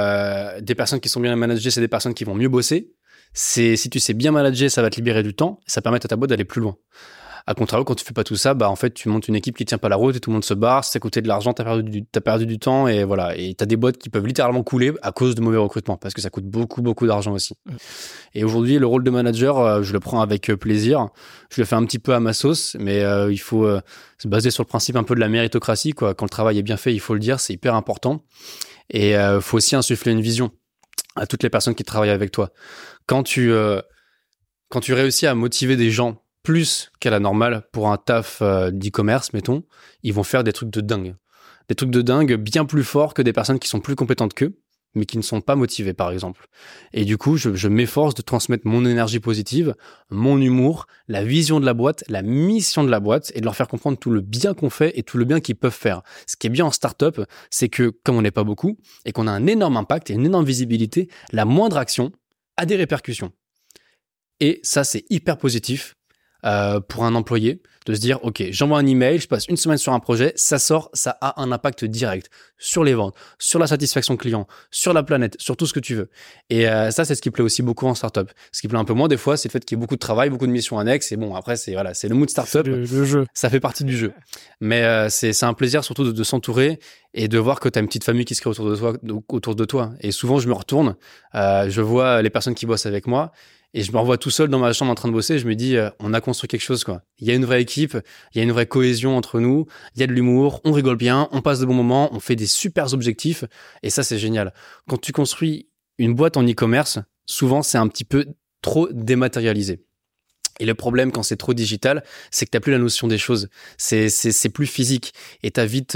[SPEAKER 1] que des personnes qui sont bien managées, c'est des personnes qui vont mieux bosser. Si tu sais bien manager, ça va te libérer du temps, ça permet à ta boîte d'aller plus loin. À contrario, quand tu fais pas tout ça, en fait, tu montes une équipe qui tient pas la route et tout le monde se barre. Si ça coûtait de l'argent, t'as perdu du temps et voilà. Et t'as des boîtes qui peuvent littéralement couler à cause de mauvais recrutements parce que ça coûte beaucoup d'argent aussi. Et aujourd'hui, le rôle de manager, je le prends avec plaisir. Je le fais un petit peu à ma sauce, mais il faut se baser sur le principe un peu de la méritocratie, quoi. Quand le travail est bien fait, il faut le dire, c'est hyper important. Et faut aussi insuffler une vision à toutes les personnes qui travaillent avec toi. Quand tu quand tu réussis à motiver des gens plus qu'à la normale pour un taf d'e-commerce, mettons, ils vont faire des trucs de dingue. Des trucs de dingue bien plus forts que des personnes qui sont plus compétentes qu'eux, mais qui ne sont pas motivées, par exemple. Et du coup, je m'efforce de transmettre mon énergie positive, mon humour, la vision de la boîte, la mission de la boîte, et de leur faire comprendre tout le bien qu'on fait et tout le bien qu'ils peuvent faire. Ce qui est bien en start-up, c'est que, comme on n'est pas beaucoup, et qu'on a un énorme impact et une énorme visibilité, la moindre action a des répercussions. Et ça, c'est hyper positif pour un employé de se dire, OK, j'envoie un email, je passe une semaine sur un projet, ça sort, ça a un impact direct sur les ventes, sur la satisfaction client, sur la planète, sur tout ce que tu veux. Et ça, c'est ce qui plaît aussi beaucoup en startup. Ce qui plaît un peu moins des fois, c'est le fait qu'il y ait beaucoup de travail, beaucoup de missions annexes. Et bon, après, c'est le mood startup.
[SPEAKER 2] Le jeu.
[SPEAKER 1] Ça fait partie du jeu. Mais c'est un plaisir surtout de s'entourer et de voir que tu as une petite famille qui se crée autour de toi. Et souvent, je me retourne, je vois les personnes qui bossent avec moi. Et je me revois tout seul dans ma chambre en train de bosser. Je me dis, on a construit quelque chose, quoi. Il y a une vraie équipe, il y a une vraie cohésion entre nous, il y a de l'humour, on rigole bien, on passe de bons moments, on fait des super objectifs. Et ça, c'est génial. Quand tu construis une boîte en e-commerce, souvent, c'est un petit peu trop dématérialisé. Et le problème, quand c'est trop digital, c'est que t'as plus la notion des choses. C'est plus physique. Et t'as vite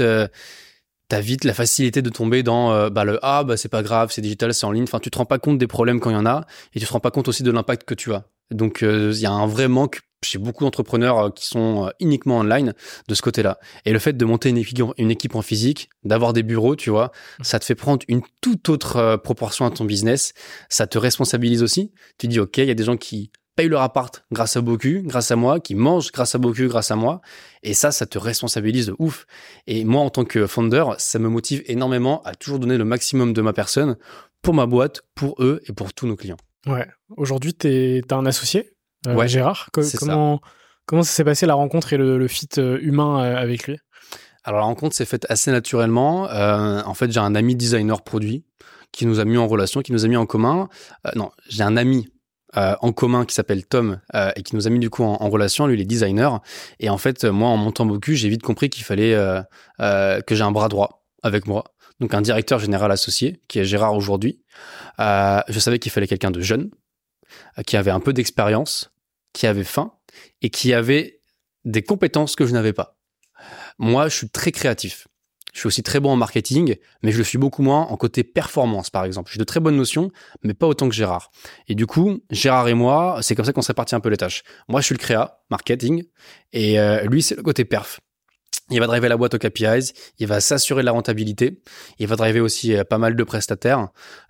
[SPEAKER 1] la facilité de tomber dans c'est pas grave, c'est digital, c'est en ligne. Enfin, tu te rends pas compte des problèmes quand il y en a, et tu te rends pas compte aussi de l'impact que tu as. Donc, il y a un vrai manque chez beaucoup d'entrepreneurs qui sont uniquement online de ce côté-là. Et le fait de monter une équipe en physique, d'avoir des bureaux, tu vois, ça te fait prendre une toute autre proportion à ton business. Ça te responsabilise aussi. Tu dis, OK, il y a des gens qui payent leur appart grâce à Boku, grâce à moi, qui mangent grâce à Boku, grâce à moi. Et ça te responsabilise de ouf. Et moi, en tant que founder, ça me motive énormément à toujours donner le maximum de ma personne pour ma boîte, pour eux et pour tous nos clients.
[SPEAKER 2] Ouais. Aujourd'hui, t'as un associé,
[SPEAKER 1] ouais,
[SPEAKER 2] Gérard. Comment ça s'est passé la rencontre et le fit humain avec lui?
[SPEAKER 1] Alors, la rencontre s'est faite assez naturellement. En fait, j'ai un ami designer produit qui nous a mis en relation, qui nous a mis en commun. J'ai un ami en commun qui s'appelle Tom et qui nous a mis du coup en relation. Lui, il est designer. Et en fait, moi, en montant Boku, j'ai vite compris qu'il fallait que j'ai un bras droit avec moi. Donc, un directeur général associé, qui est Gérard aujourd'hui. Je savais qu'il fallait quelqu'un de jeune, qui avait un peu d'expérience, qui avait faim et qui avait des compétences que je n'avais pas. Moi, je suis très créatif. Je suis aussi très bon en marketing, mais je le suis beaucoup moins en côté performance, par exemple. J'ai de très bonnes notions, mais pas autant que Gérard. Et du coup, Gérard et moi, c'est comme ça qu'on se répartit un peu les tâches. Moi, je suis le créa, marketing, et lui, c'est le côté perf. Il va driver la boîte aux KPIs, il va s'assurer de la rentabilité, il va driver aussi pas mal de prestataires,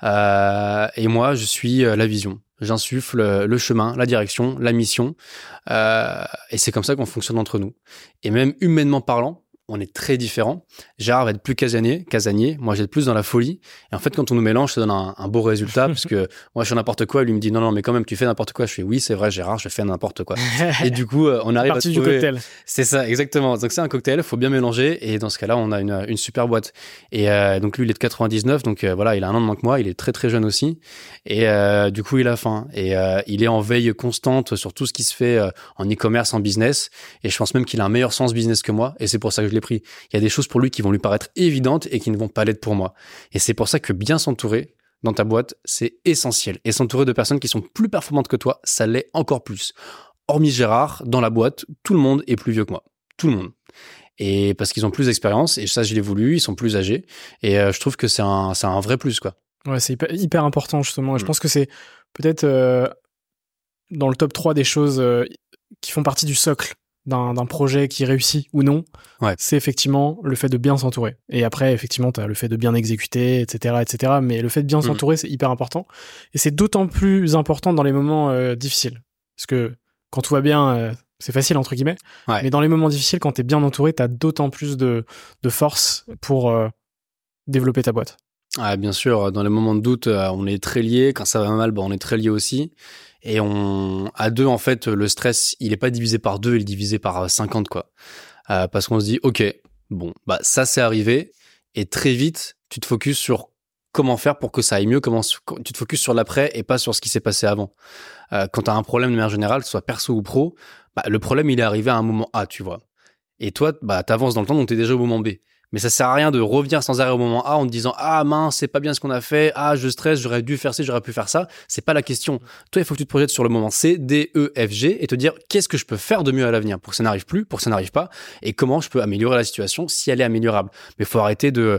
[SPEAKER 1] et moi, je suis la vision. J'insuffle le chemin, la direction, la mission, et c'est comme ça qu'on fonctionne entre nous. Et même humainement parlant, on est très différents. Gérard va être plus casanier. Moi, j'ai être plus dans la folie. Et en fait, quand on nous mélange, ça donne un beau résultat parce que moi, je fais n'importe quoi. Et lui me dit non, mais quand même, tu fais n'importe quoi. Je fais oui, c'est vrai, Gérard, je fais n'importe quoi. Et du coup, on arrive à trouver...
[SPEAKER 2] du cocktail.
[SPEAKER 1] C'est ça, exactement. Donc, c'est un cocktail. Il faut bien mélanger. Et dans ce cas-là, on a une super boîte. Et donc, lui, il est de 99. Donc, voilà, il a un an de moins que moi. Il est très, très jeune aussi. Et du coup, il a faim. Et il est en veille constante sur tout ce qui se fait en e-commerce, en business. Et je pense même qu'il a un meilleur sens business que moi. Et c'est pour ça que je l'ai pris. Il y a des choses pour lui qui vont lui paraître évidentes et qui ne vont pas l'être pour moi. Et c'est pour ça que bien s'entourer dans ta boîte, c'est essentiel. Et s'entourer de personnes qui sont plus performantes que toi, ça l'est encore plus. Hormis Gérard, dans la boîte, tout le monde est plus vieux que moi. Tout le monde. Et parce qu'ils ont plus d'expérience, et ça, je l'ai voulu, ils sont plus âgés. Et je trouve que c'est un vrai plus, quoi.
[SPEAKER 2] Ouais, c'est hyper important, justement. Et je pense que c'est peut-être dans le top 3 des choses qui font partie du socle d'un projet qui réussit ou non, c'est effectivement le fait de bien s'entourer. Et après, effectivement, t'as le fait de bien exécuter, etc. Mais le fait de bien s'entourer, c'est hyper important. Et c'est d'autant plus important dans les moments difficiles. Parce que quand tout va bien, c'est facile, entre guillemets. Ouais. Mais dans les moments difficiles, quand t'es bien entouré, t'as d'autant plus de force pour développer ta boîte.
[SPEAKER 1] Ah, bien sûr, dans les moments de doute, on est très liés. Quand ça va mal, on est très liés aussi. Et à deux, en fait, le stress, il est pas divisé par 2, il est divisé par 50, quoi. Parce qu'on se dit, OK, bon, ça c'est arrivé. Et très vite, tu te focuses sur comment faire pour que ça aille mieux. Tu te focuses sur l'après et pas sur ce qui s'est passé avant. Quand tu as un problème de manière générale, que ce soit perso ou pro, le problème, il est arrivé à un moment A, tu vois. Et toi, t'avances dans le temps, donc t'es déjà au moment B. Mais ça sert à rien de revenir sans arrêt au moment A en te disant ah mince, c'est pas bien ce qu'on a fait, ah je stresse, j'aurais dû faire ci, j'aurais pu faire ça. C'est pas la question. Toi, il faut que tu te projettes sur le moment C, D, E, F, G et te dire qu'est-ce que je peux faire de mieux à l'avenir pour que ça n'arrive plus, pour que ça n'arrive pas, et comment je peux améliorer la situation si elle est améliorable. Mais il faut arrêter de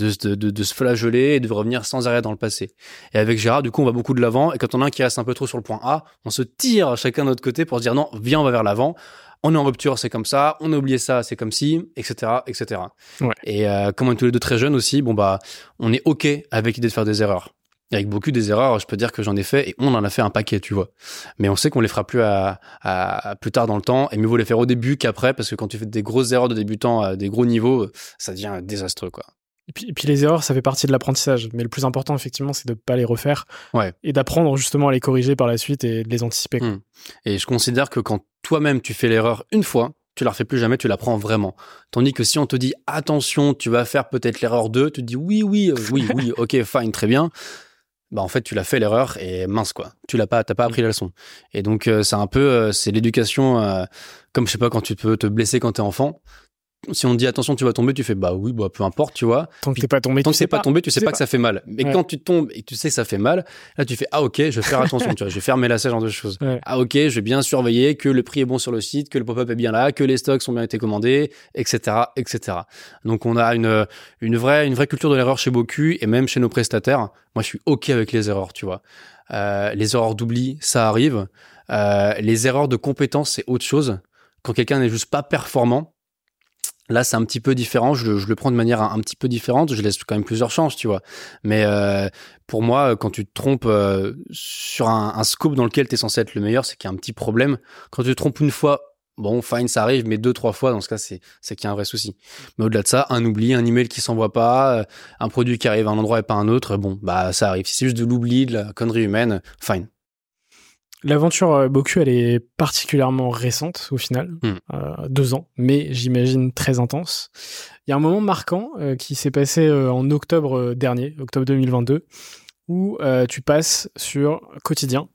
[SPEAKER 1] se flageoler et de revenir sans arrêt dans le passé. Et avec Gérard, du coup, on va beaucoup de l'avant, et quand on a un qui reste un peu trop sur le point A, on se tire chacun de notre côté pour se dire non, viens, on va vers l'avant. On est en rupture, c'est comme ça. On a oublié ça, c'est comme si, etc., etc.
[SPEAKER 2] Ouais.
[SPEAKER 1] Et comme on est tous les deux très jeunes aussi, on est ok avec l'idée de faire des erreurs. Et avec beaucoup des erreurs, je peux dire que j'en ai fait et on en a fait un paquet, tu vois. Mais on sait qu'on les fera plus à plus tard dans le temps et mieux vaut les faire au début qu'après parce que quand tu fais des grosses erreurs de débutant à des gros niveaux, ça devient désastreux, quoi.
[SPEAKER 2] Et puis les erreurs, ça fait partie de l'apprentissage. Mais le plus important, effectivement, c'est de ne pas les refaire et d'apprendre justement à les corriger par la suite et de les anticiper.
[SPEAKER 1] Et je considère que quand toi-même tu fais l'erreur une fois, tu la refais plus jamais, tu l'apprends vraiment. Tandis que si on te dit attention, tu vas faire peut-être l'erreur 2, tu te dis oui, ok, fine, très bien. En fait, tu l'as fait l'erreur et mince quoi. T'as pas appris la leçon. Et donc c'est un peu c'est l'éducation comme je sais pas quand tu peux te blesser quand t'es enfant. Si on te dit attention tu vas tomber, tu fais oui, peu importe, tu vois.
[SPEAKER 2] Tant que t'es pas tombé,
[SPEAKER 1] tu sais pas que ça fait mal. Mais quand tu tombes et tu sais que ça fait mal, là tu fais ok, je vais faire attention, tu vois, je vais faire mes lacets, genre de choses.
[SPEAKER 2] Ouais.
[SPEAKER 1] Ok, je vais bien surveiller que le prix est bon sur le site, que le pop-up est bien là, que les stocks sont bien été commandés, etc., etc. Donc on a une vraie culture de l'erreur chez Boku et même chez nos prestataires. Moi je suis ok avec les erreurs, tu vois. Les erreurs d'oubli, ça arrive. Les erreurs de compétences, c'est autre chose. Quand quelqu'un n'est juste pas performant. Là, c'est un petit peu différent. Je le prends de manière un petit peu différente. Je laisse quand même plusieurs chances, tu vois. Mais pour moi, quand tu te trompes sur un scope dans lequel tu es censé être le meilleur, c'est qu'il y a un petit problème. Quand tu te trompes une fois, bon, fine, ça arrive, mais 2-3 fois, dans ce cas, c'est qu'il y a un vrai souci. Mais au-delà de ça, un oubli, un email qui s'envoie pas, un produit qui arrive à un endroit et pas à un autre, ça arrive. Si c'est juste de l'oubli, de la connerie humaine, fine.
[SPEAKER 2] L'aventure Boku, elle est particulièrement récente au final, 2 ans, mais j'imagine très intense. Il y a un moment marquant qui s'est passé en octobre dernier, octobre 2022, où tu passes sur Quotidien,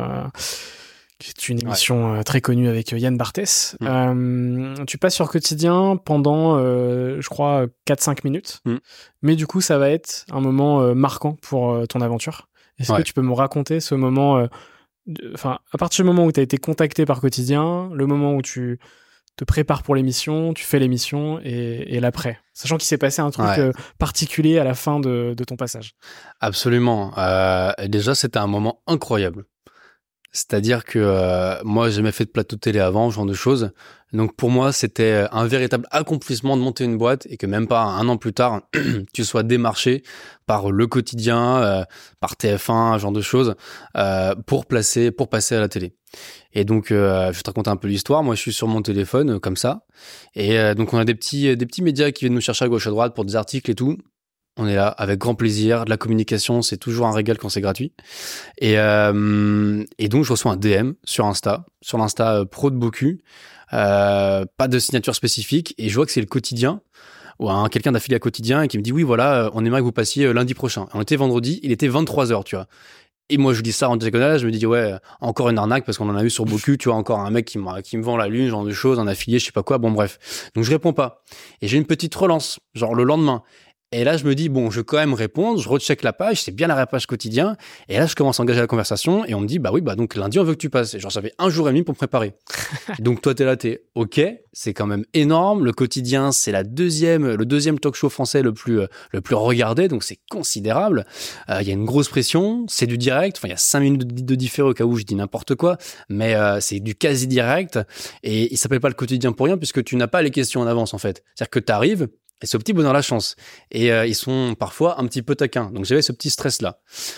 [SPEAKER 2] qui est une émission très connue avec Yann Barthès. Tu passes sur Quotidien pendant, je crois, 4-5 minutes, mais du coup, ça va être un moment marquant pour ton aventure. Est-ce que tu peux me raconter ce moment à partir du moment où tu as été contacté par Quotidien, le moment où tu te prépares pour l'émission, tu fais l'émission et l'après, sachant qu'il s'est passé un truc particulier à la fin de ton passage.
[SPEAKER 1] Absolument. Déjà, c'était un moment incroyable. C'est-à-dire que moi, j'ai jamais fait de plateau de télé avant, ce genre de choses. Donc pour moi, c'était un véritable accomplissement de monter une boîte et que même pas un an plus tard, tu sois démarché par Le Quotidien, par TF1, ce genre de choses, pour passer à la télé. Et donc, je vais te raconter un peu l'histoire. Moi, je suis sur mon téléphone, comme ça. Et donc, on a des petits médias qui viennent nous chercher à gauche à droite pour des articles et tout. On est là avec grand plaisir. De la communication, c'est toujours un régal quand c'est gratuit. Et donc, je reçois un DM sur l'Insta pro de Boku. Pas de signature spécifique. Et je vois que c'est Le Quotidien ou quelqu'un d'affilié à Quotidien et qui me dit oui, voilà, on aimerait que vous passiez lundi prochain. On était vendredi, il était 23h, tu vois. Et moi, je dis ça en diagonale, je me dis ouais, encore une arnaque parce qu'on en a eu sur Boku, tu vois, encore un mec qui me vend la lune, genre de choses, un affilié, je sais pas quoi, bon bref. Donc je réponds pas. Et j'ai une petite relance, genre le lendemain. Et là, je me dis, bon, je vais quand même répondre, je recheck la page, c'est bien la page Quotidien. Et là, je commence à engager la conversation et on me dit, donc lundi, on veut que tu passes. Et genre, j'avais 1 jour et demi pour me préparer. Donc toi, t'es ok, c'est quand même énorme. Le Quotidien, c'est le deuxième talk show français le plus regardé, donc c'est considérable. Il y a une grosse pression, c'est du direct. Enfin, il y a 5 minutes de différé au cas où je dis n'importe quoi, mais c'est du quasi direct. Et il s'appelle pas Le Quotidien pour rien puisque tu n'as pas les questions en avance en fait. C'est-à-dire que t'arrives. Et c'est au petit bonheur la chance. Et ils sont parfois un petit peu taquins. Donc j'avais ce petit stress-là.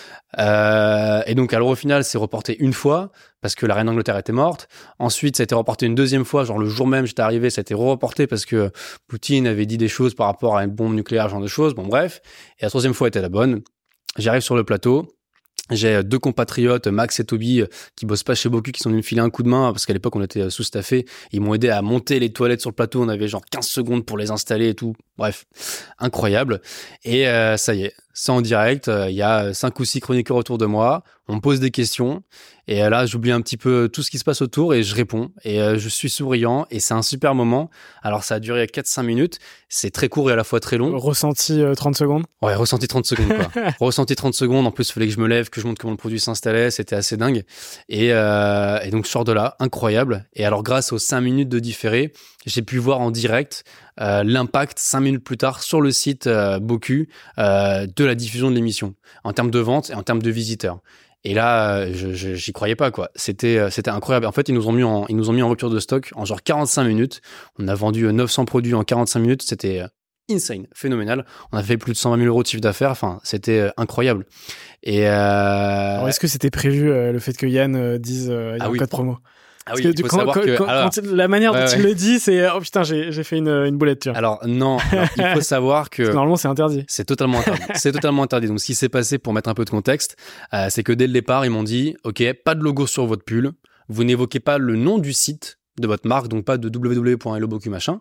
[SPEAKER 1] Et donc alors au final, c'est reporté une fois parce que la reine d'Angleterre était morte. Ensuite, ça a été reporté une deuxième fois. Genre le jour même, j'étais arrivé, ça a été reporté parce que Poutine avait dit des choses par rapport à une bombe nucléaire, genre de choses. Bon bref. Et la troisième fois était la bonne. J'arrive sur le plateau. J'ai 2 compatriotes, Max et Toby, qui bossent pas chez Boku, qui sont venus me filer un coup de main parce qu'à l'époque on était sous-staffés. Ils m'ont aidé à monter les toilettes sur le plateau. On avait genre 15 secondes pour les installer et tout. Bref, incroyable. Et ça y est, c'est en direct, il y a 5 ou 6 chroniqueurs autour de moi, on me pose des questions, et là, j'oublie un petit peu tout ce qui se passe autour et je réponds, et je suis souriant, et c'est un super moment. Alors, ça a duré 4-5 minutes, c'est très court et à la fois très long.
[SPEAKER 2] Ressenti 30 secondes?
[SPEAKER 1] Ouais, ressenti 30 secondes, quoi. Ressenti 30 secondes, en plus, il fallait que je me lève, que je montre comment le produit s'installait, c'était assez dingue. Et donc, je sors de là, incroyable. Et alors, grâce aux 5 minutes de différé, j'ai pu voir en direct l'impact 5 minutes plus tard sur le site Boku de la diffusion de l'émission en termes de vente et en termes de visiteurs. Et là, j'y croyais pas, quoi. C'était incroyable. En fait, ils nous ont mis en rupture de stock en genre 45 minutes. On a vendu 900 produits en 45 minutes. C'était insane, phénoménal. On a fait plus de 120 000 euros de chiffre d'affaires. Enfin, c'était incroyable. Et
[SPEAKER 2] alors, est-ce que c'était prévu le fait que Yann dise il y a un code promo?
[SPEAKER 1] Ah oui, il faut savoir que... Alors,
[SPEAKER 2] la manière dont il le dit, c'est « Oh putain, j'ai fait une boulette, tu vois. »
[SPEAKER 1] Alors non, il faut savoir que...
[SPEAKER 2] Normalement, c'est interdit.
[SPEAKER 1] C'est totalement interdit. C'est totalement interdit. Donc, ce qui s'est passé, pour mettre un peu de contexte, c'est que dès le départ, ils m'ont dit « Ok, pas de logo sur votre pull. Vous n'évoquez pas le nom du site de votre marque, donc pas de www.helloboku machin.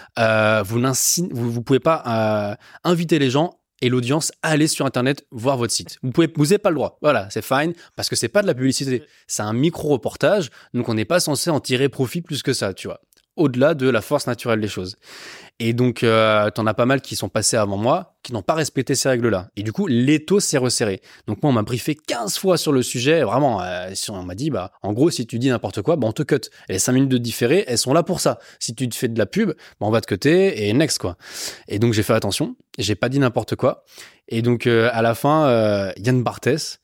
[SPEAKER 1] Vous pouvez pas inviter les gens et l'audience à aller sur Internet voir votre site. Vous n'avez pas le droit. Voilà, c'est fine, parce que c'est pas de la publicité. C'est un micro-reportage, donc on n'est pas censé en tirer profit plus que ça, tu vois. Au-delà de la force naturelle des choses. Et donc, t'en as pas mal qui sont passés avant moi, qui n'ont pas respecté ces règles-là. Et du coup, l'étau s'est resserré. Donc moi, on m'a briefé 15 fois sur le sujet. Vraiment, on m'a dit, en gros, si tu dis n'importe quoi, on te cut. Et les 5 minutes de différé, elles sont là pour ça. Si tu te fais de la pub, on va te cutter et next, quoi. Et donc, j'ai fait attention. J'ai pas dit n'importe quoi. Et donc, à la fin, Yann Barthès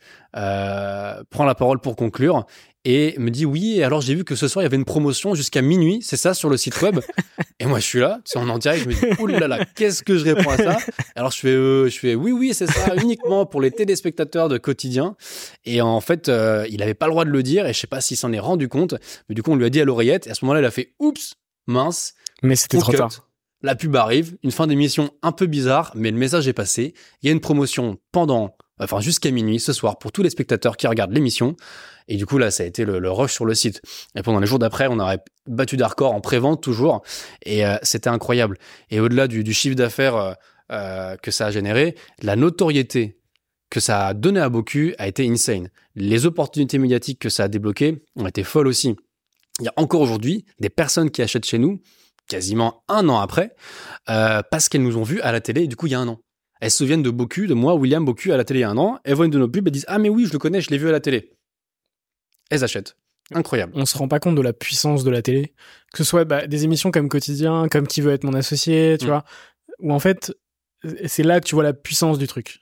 [SPEAKER 1] prend la parole pour conclure et me dit oui, et alors j'ai vu que ce soir il y avait une promotion jusqu'à minuit, c'est ça, sur le site web. Et moi je suis là, on en direct, je me dis oulala, qu'est-ce que je réponds à ça? Alors je fais oui, c'est ça, uniquement pour les téléspectateurs de quotidien. Et en fait, il avait pas le droit de le dire, et je sais pas s'il s'en est rendu compte, mais du coup on lui a dit à l'oreillette, et à ce moment-là il a fait oups, mince.
[SPEAKER 2] Mais c'était trop tard.
[SPEAKER 1] La pub arrive, une fin d'émission un peu bizarre, mais le message est passé. Il y a une promotion jusqu'à minuit ce soir pour tous les spectateurs qui regardent l'émission. Et du coup, là, ça a été le rush sur le site. Et pendant les jours d'après, on aurait battu des records en pré-vente toujours. Et c'était incroyable. Et au-delà du chiffre d'affaires que ça a généré, la notoriété que ça a donné à Boku a été insane. Les opportunités médiatiques que ça a débloquées ont été folles aussi. Il y a encore aujourd'hui des personnes qui achètent chez nous quasiment un an après, parce qu'elles nous ont vus à la télé, et du coup, il y a un an. Elles se souviennent de Boku, de moi, William Boku, à la télé il y a un an, elles voient une de nos pubs, elles disent « Ah mais oui, je le connais, je l'ai vu à la télé ». Elles achètent. Incroyable.
[SPEAKER 2] On se rend pas compte de la puissance de la télé, que ce soit des émissions comme Quotidien, comme Qui veut être mon associé, tu vois, où en fait, c'est là que tu vois la puissance du truc.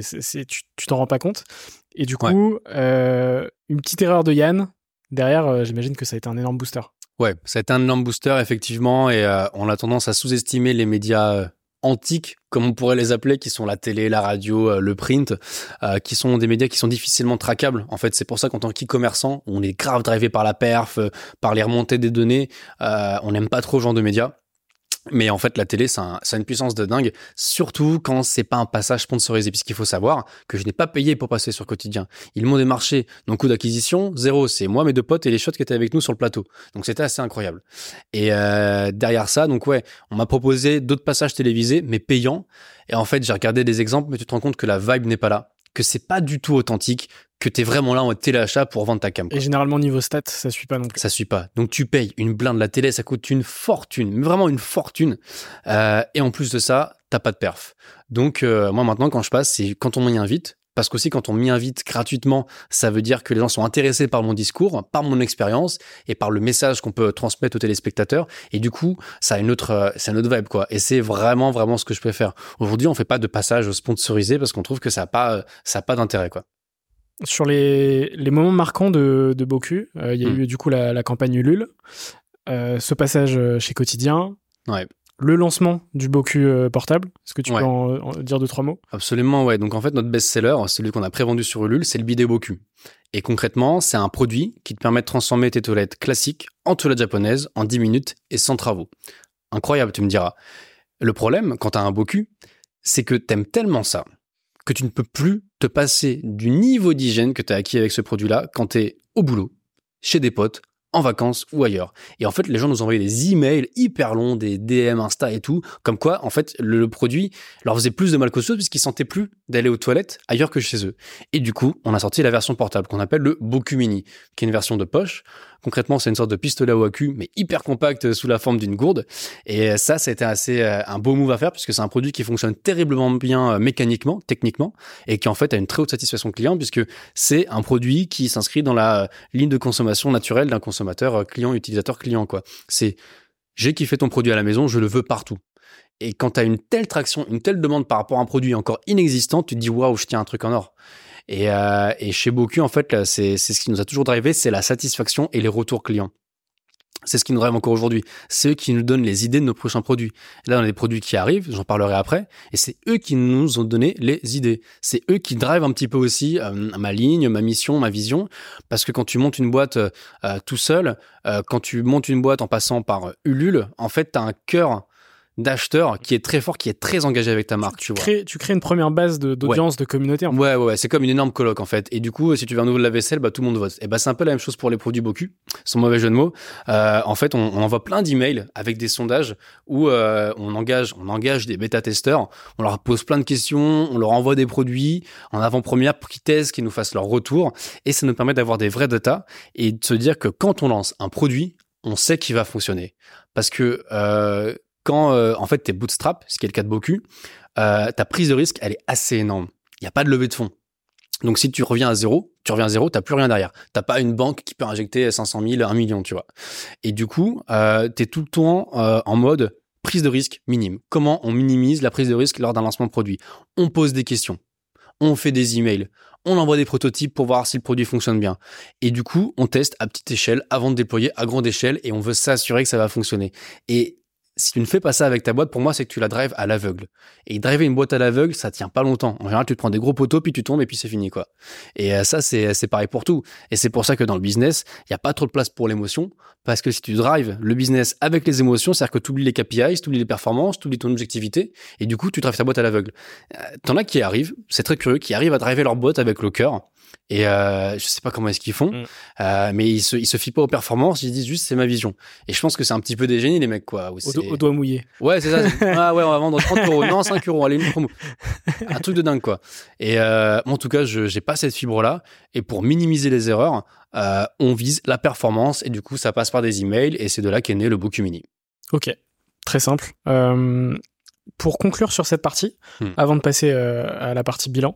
[SPEAKER 2] Tu t'en rends pas compte. Et du coup, une petite erreur de Yann, derrière, j'imagine que ça a été un énorme booster.
[SPEAKER 1] Ouais, ça a été un énorme booster, effectivement, et on a tendance à sous-estimer les médias antiques, comme on pourrait les appeler, qui sont la télé, la radio, le print, qui sont des médias qui sont difficilement traquables. En fait, c'est pour ça qu'en tant qu'e-commerçant, on est grave drivé par la perf, par les remontées des données. On n'aime pas trop ce genre de médias. Mais en fait, la télé, ça a une puissance de dingue, surtout quand c'est pas un passage sponsorisé. Puisqu'il faut savoir que je n'ai pas payé pour passer sur Quotidien. Ils m'ont démarché. Donc, coût d'acquisition, 0. C'est moi, mes 2 potes et les shots qui étaient avec nous sur le plateau. Donc, c'était assez incroyable. Et derrière ça, donc on m'a proposé d'autres passages télévisés, mais payants. Et en fait, j'ai regardé des exemples, mais tu te rends compte que la vibe n'est pas là, que c'est pas du tout authentique, que t'es vraiment là en mode téléachat pour vendre ta cam, quoi.
[SPEAKER 2] Et généralement, niveau stats, ça suit pas non plus.
[SPEAKER 1] Ça suit pas. Donc, tu payes une blinde. La télé, ça coûte une fortune. Mais vraiment une fortune. Et en plus de ça, t'as pas de perf. Donc, moi, maintenant, quand je passe, c'est quand on m'y invite. Parce qu'aussi, quand on m'y invite gratuitement, ça veut dire que les gens sont intéressés par mon discours, par mon expérience et par le message qu'on peut transmettre aux téléspectateurs. Et du coup, ça a une autre vibe, quoi. Et c'est vraiment, vraiment ce que je préfère. Aujourd'hui, on fait pas de passage sponsorisé parce qu'on trouve que ça a pas d'intérêt, quoi.
[SPEAKER 2] Sur les moments marquants de Boku, il y a eu du coup la campagne Ulule, ce passage chez Quotidien, le lancement du Boku portable. Est-ce que tu peux en dire 2-3 mots?
[SPEAKER 1] Absolument, ouais. Donc en fait, notre best-seller, celui qu'on a prévendu sur Ulule, c'est le bidet Boku. Et concrètement, c'est un produit qui te permet de transformer tes toilettes classiques en toilettes japonaises en 10 minutes et sans travaux. Incroyable, tu me diras. Le problème, quand t'as un Boku, c'est que t'aimes tellement ça que tu ne peux plus te passer du niveau d'hygiène que tu as acquis avec ce produit-là quand tu es au boulot, chez des potes, en vacances ou ailleurs. Et en fait, les gens nous envoyaient des emails hyper longs, des DM, Insta et tout, comme quoi, en fait, le produit leur faisait plus de mal qu'autre chose puisqu'ils sentaient plus d'aller aux toilettes ailleurs que chez eux. Et du coup, on a sorti la version portable qu'on appelle le Boku Mini, qui est une version de poche. Concrètement, c'est une sorte de pistolet à eau à cul, mais hyper compact sous la forme d'une gourde. Et ça a été assez un beau move à faire puisque c'est un produit qui fonctionne terriblement bien mécaniquement, techniquement, et qui en fait a une très haute satisfaction client puisque c'est un produit qui s'inscrit dans la ligne de consommation naturelle d'un consommateur client, utilisateur client, quoi. C'est j'ai kiffé ton produit à la maison, je le veux partout. Et quand tu as une telle traction, une telle demande par rapport à un produit encore inexistant, tu te dis waouh, je tiens un truc en or. Et chez Boku, en fait, là, c'est ce qui nous a toujours drivé, c'est la satisfaction et les retours clients. C'est ce qui nous drive encore aujourd'hui. C'est eux qui nous donnent les idées de nos prochains produits. Là, on a des produits qui arrivent, j'en parlerai après, et c'est eux qui nous ont donné les idées. C'est eux qui drivent un petit peu aussi ma ligne, ma mission, ma vision, parce que quand tu montes une boîte tout seul, quand tu montes une boîte en passant par Ulule, en fait, t'as un cœur d'acheteur qui est très fort, qui est très engagé avec ta marque, tu vois.
[SPEAKER 2] Tu crées une première base d'audience, de communauté. En fait.
[SPEAKER 1] Ouais, c'est comme une énorme coloc en fait. Et du coup, si tu veux un nouveau lave-vaisselle, bah tout le monde vote. Et bah c'est un peu la même chose pour les produits Boku, sans mauvais jeu de mots. En fait, on envoie plein d'emails avec des sondages où on engage des bêta-testeurs, on leur pose plein de questions, on leur envoie des produits en avant-première pour qu'ils testent, qu'ils nous fassent leur retour, et ça nous permet d'avoir des vrais data et de se dire que quand on lance un produit, on sait qu'il va fonctionner. Parce que quand en fait t'es bootstrap, ce qui est le cas de Boku, ta prise de risque elle est assez énorme. Il y a pas de levée de fonds. Donc si tu reviens à zéro, t'as plus rien derrière. T'as pas une banque qui peut injecter 500 000, 1 million, tu vois. Et du coup, t'es tout le temps en mode prise de risque minime. Comment on minimise la prise de risque lors d'un lancement de produit? On pose des questions, on fait des emails, on envoie des prototypes pour voir si le produit fonctionne bien. Et du coup, on teste à petite échelle avant de déployer à grande échelle et on veut s'assurer que ça va fonctionner. Et si tu ne fais pas ça avec ta boîte, pour moi, c'est que tu la drives à l'aveugle. Et driver une boîte à l'aveugle, ça tient pas longtemps. En général, tu te prends des gros poteaux, puis tu tombes, et puis c'est fini, quoi. Et ça, c'est pareil pour tout. Et c'est pour ça que dans le business, il y a pas trop de place pour l'émotion, parce que si tu drives le business avec les émotions, c'est-à-dire que tu oublies les KPIs, tu oublies les performances, tu oublies ton objectivité, et du coup, tu drives ta boîte à l'aveugle. T'en as qui arrivent, c'est très curieux, qui arrivent à driver leur boîte avec le cœur. Et je sais pas comment est-ce qu'ils font, mais ils se fient pas aux performances, ils disent juste c'est ma vision. Et je pense que c'est un petit peu des génies les mecs quoi.
[SPEAKER 2] Au doigt mouillé.
[SPEAKER 1] Ouais c'est ça. Ah ouais on va vendre 30 euros, non 5 euros, allez une promo. Un truc de dingue quoi. Et moi en tout cas j'ai pas cette fibre là. Et pour minimiser les erreurs, on vise la performance et du coup ça passe par des emails et c'est de là qu'est né le Boku Mini.
[SPEAKER 2] Ok, très simple. Pour conclure sur cette partie, avant de passer à la partie bilan.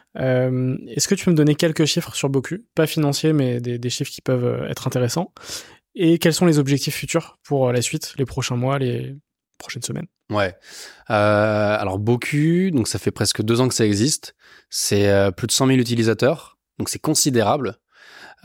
[SPEAKER 2] Est-ce que tu peux me donner quelques chiffres sur Boku, pas financiers mais des chiffres qui peuvent être intéressants, et quels sont les objectifs futurs pour la suite, les prochains mois, les prochaines semaines?
[SPEAKER 1] Ouais, alors Boku, donc ça fait presque 2 ans que ça existe, c'est plus de 100 000 utilisateurs, donc c'est considérable. On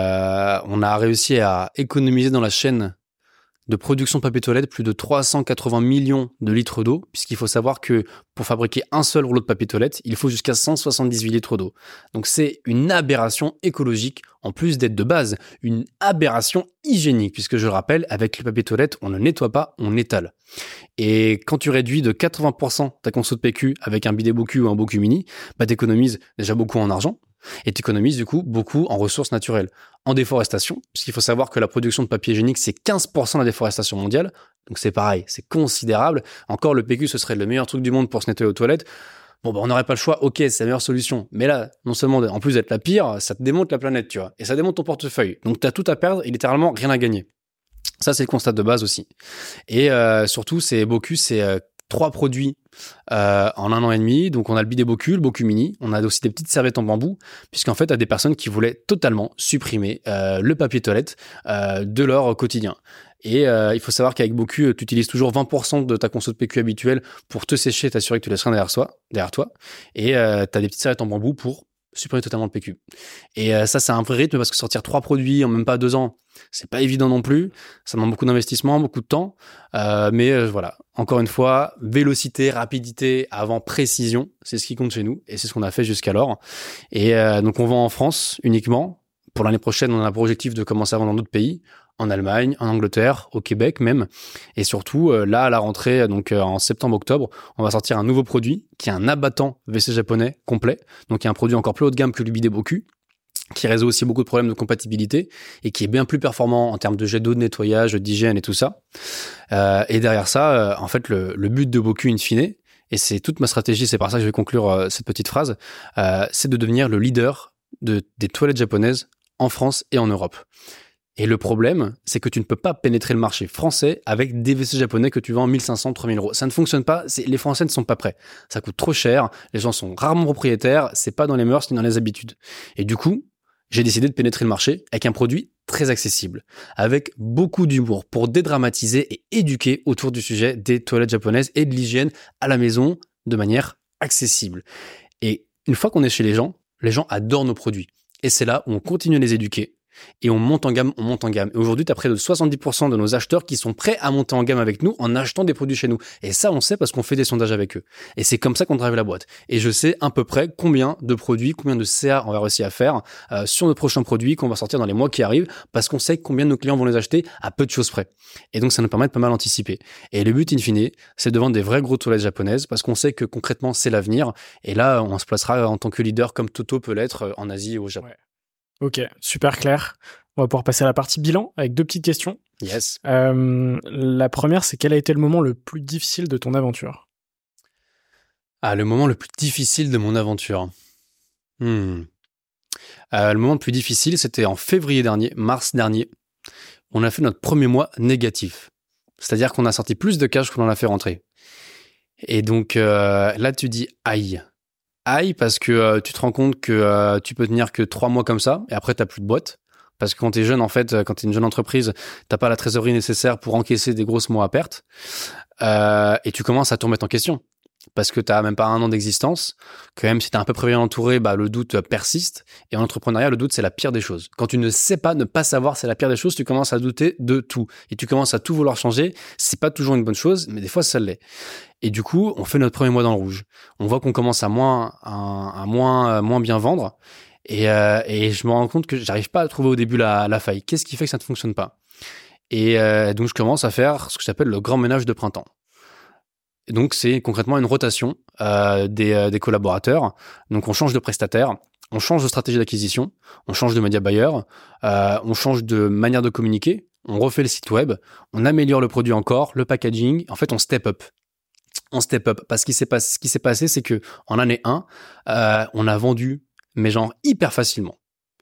[SPEAKER 1] a réussi à économiser dans la chaîne de production de papier toilette plus de 380 millions de litres d'eau, puisqu'il faut savoir que pour fabriquer un seul rouleau de papier toilette, il faut jusqu'à 178 litres d'eau. Donc c'est une aberration écologique, en plus d'être de base, une aberration hygiénique, puisque je le rappelle, avec le papier toilette, on ne nettoie pas, on étale. Et quand tu réduis de 80% ta conso de PQ avec un bidet Boku ou un Boku Mini, bah t'économises déjà beaucoup en argent, et t'économises du coup beaucoup en ressources naturelles. En déforestation, puisqu'il faut savoir que la production de papier hygiénique, c'est 15% de la déforestation mondiale, donc c'est pareil, c'est considérable. Encore le PQ, ce serait le meilleur truc du monde pour se nettoyer aux toilettes. Bon, bah, on n'aurait pas le choix, ok, c'est la meilleure solution. Mais là, non seulement, en plus d'être la pire, ça te démonte la planète, tu vois, et ça démonte ton portefeuille. Donc t'as tout à perdre et littéralement rien à gagner. Ça, c'est le constat de base aussi. Et surtout, c'est Boku, c'est 3 produits en 1 an et demi. Donc, on a le bidet Boku, le Boku Mini. On a aussi des petites serviettes en bambou, puisqu'en fait, il y a des personnes qui voulaient totalement supprimer le papier toilette de leur quotidien. Et il faut savoir qu'avec Boku, tu utilises toujours 20% de ta conso de PQ habituelle pour te sécher et t'assurer que tu laisses rien derrière toi. Et tu as des petites serviettes en bambou pour supprimer totalement le PQ. Et ça, c'est un vrai rythme parce que sortir 3 produits en même pas 2 ans, c'est pas évident non plus. Ça demande beaucoup d'investissement, beaucoup de temps. Mais voilà, encore une fois, vélocité, rapidité avant précision, c'est ce qui compte chez nous et c'est ce qu'on a fait jusqu'alors. Et donc, on vend en France uniquement. Pour l'année prochaine, on a pour objectif de commencer à vendre dans d'autres pays, en Allemagne, en Angleterre, au Québec même. Et surtout, là, à la rentrée, donc en septembre-octobre, on va sortir un nouveau produit qui est un abattant WC japonais complet. Donc, il y a un produit encore plus haut de gamme que le bidet Boku. qui résout aussi beaucoup de problèmes de compatibilité et qui est bien plus performant en termes de jet d'eau, de nettoyage, d'hygiène et tout ça. Et derrière ça, en fait, le but de Boku in fine, et c'est toute ma stratégie, c'est par ça que je vais conclure cette petite phrase, c'est de devenir le leader des toilettes japonaises en France et en Europe. Et le problème, c'est que tu ne peux pas pénétrer le marché français avec des WC japonais que tu vends 1500, 3000 euros. Ça ne fonctionne pas, les Français ne sont pas prêts. Ça coûte trop cher, les gens sont rarement propriétaires, c'est pas dans les mœurs ni dans les habitudes. Et du coup, j'ai décidé de pénétrer le marché avec un produit très accessible, avec beaucoup d'humour pour dédramatiser et éduquer autour du sujet des toilettes japonaises et de l'hygiène à la maison de manière accessible. Et une fois qu'on est chez les gens adorent nos produits. Et c'est là où on continue à les éduquer. Et on monte en gamme. Et aujourd'hui, tu as près de 70% de nos acheteurs qui sont prêts à monter en gamme avec nous en achetant des produits chez nous. Et ça, on sait parce qu'on fait des sondages avec eux. Et c'est comme ça qu'on drive la boîte. Et je sais à peu près combien de produits, combien de CA on va réussir à faire sur nos prochains produits qu'on va sortir dans les mois qui arrivent parce qu'on sait combien de nos clients vont les acheter à peu de choses près. Et donc, ça nous permet de pas mal anticiper. Et le but, in fine, c'est de vendre des vrais gros toilettes japonaises parce qu'on sait que concrètement, c'est l'avenir. Et là, on se placera en tant que leader comme Toto peut l'être en Asie et au Japon.
[SPEAKER 2] Ouais. Ok, super clair. On va pouvoir passer à la partie bilan avec 2 petites questions.
[SPEAKER 1] Yes.
[SPEAKER 2] La première, c'est quel a été le moment le plus difficile de ton aventure ?
[SPEAKER 1] Le moment le plus difficile de mon aventure. Le moment le plus difficile, c'était en mars dernier. On a fait notre premier mois négatif. C'est-à-dire qu'on a sorti plus de cash que l'on a fait rentrer. Et donc là, tu dis aïe. Aïe parce que tu te rends compte que tu peux tenir que 3 mois comme ça et après, tu n'as plus de boîte. Parce que quand t'es jeune, en fait, quand t'es une jeune entreprise, t'as pas la trésorerie nécessaire pour encaisser des grosses mois à perte. Et tu commences à te remettre en question. Parce que t'as même pas 1 an d'existence. Quand même, si t'es un peu très bien entouré, le doute persiste. Et en entrepreneuriat, le doute, c'est la pire des choses. Quand tu ne sais pas, ne pas savoir, c'est la pire des choses, tu commences à douter de tout. Et tu commences à tout vouloir changer. C'est pas toujours une bonne chose, mais des fois, ça l'est. Et du coup, on fait notre premier mois dans le rouge. On voit qu'on commence à moins bien vendre. Et je me rends compte que j'arrive pas à trouver au début la faille. Qu'est-ce qui fait que ça ne fonctionne pas ? Et donc, je commence à faire ce que j'appelle le grand ménage de printemps. Et donc, c'est concrètement une rotation des collaborateurs. Donc, on change de prestataire, on change de stratégie d'acquisition, on change de média buyer, on change de manière de communiquer, on refait le site web, on améliore le produit encore, le packaging. En fait, on step up. Parce que ce qui s'est passé, c'est que en année 1, on a vendu mais genre hyper facilement.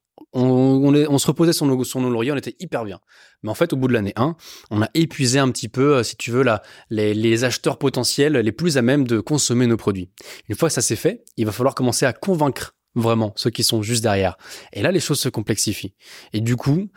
[SPEAKER 1] On se reposait sur nos lauriers, on était hyper bien. Mais en fait, au bout de l'année 1, on a épuisé un petit peu, si tu veux, les acheteurs potentiels les plus à même de consommer nos produits. Une fois que ça s'est fait, il va falloir commencer à convaincre vraiment ceux qui sont juste derrière. Et là, les choses se complexifient. Et du coup,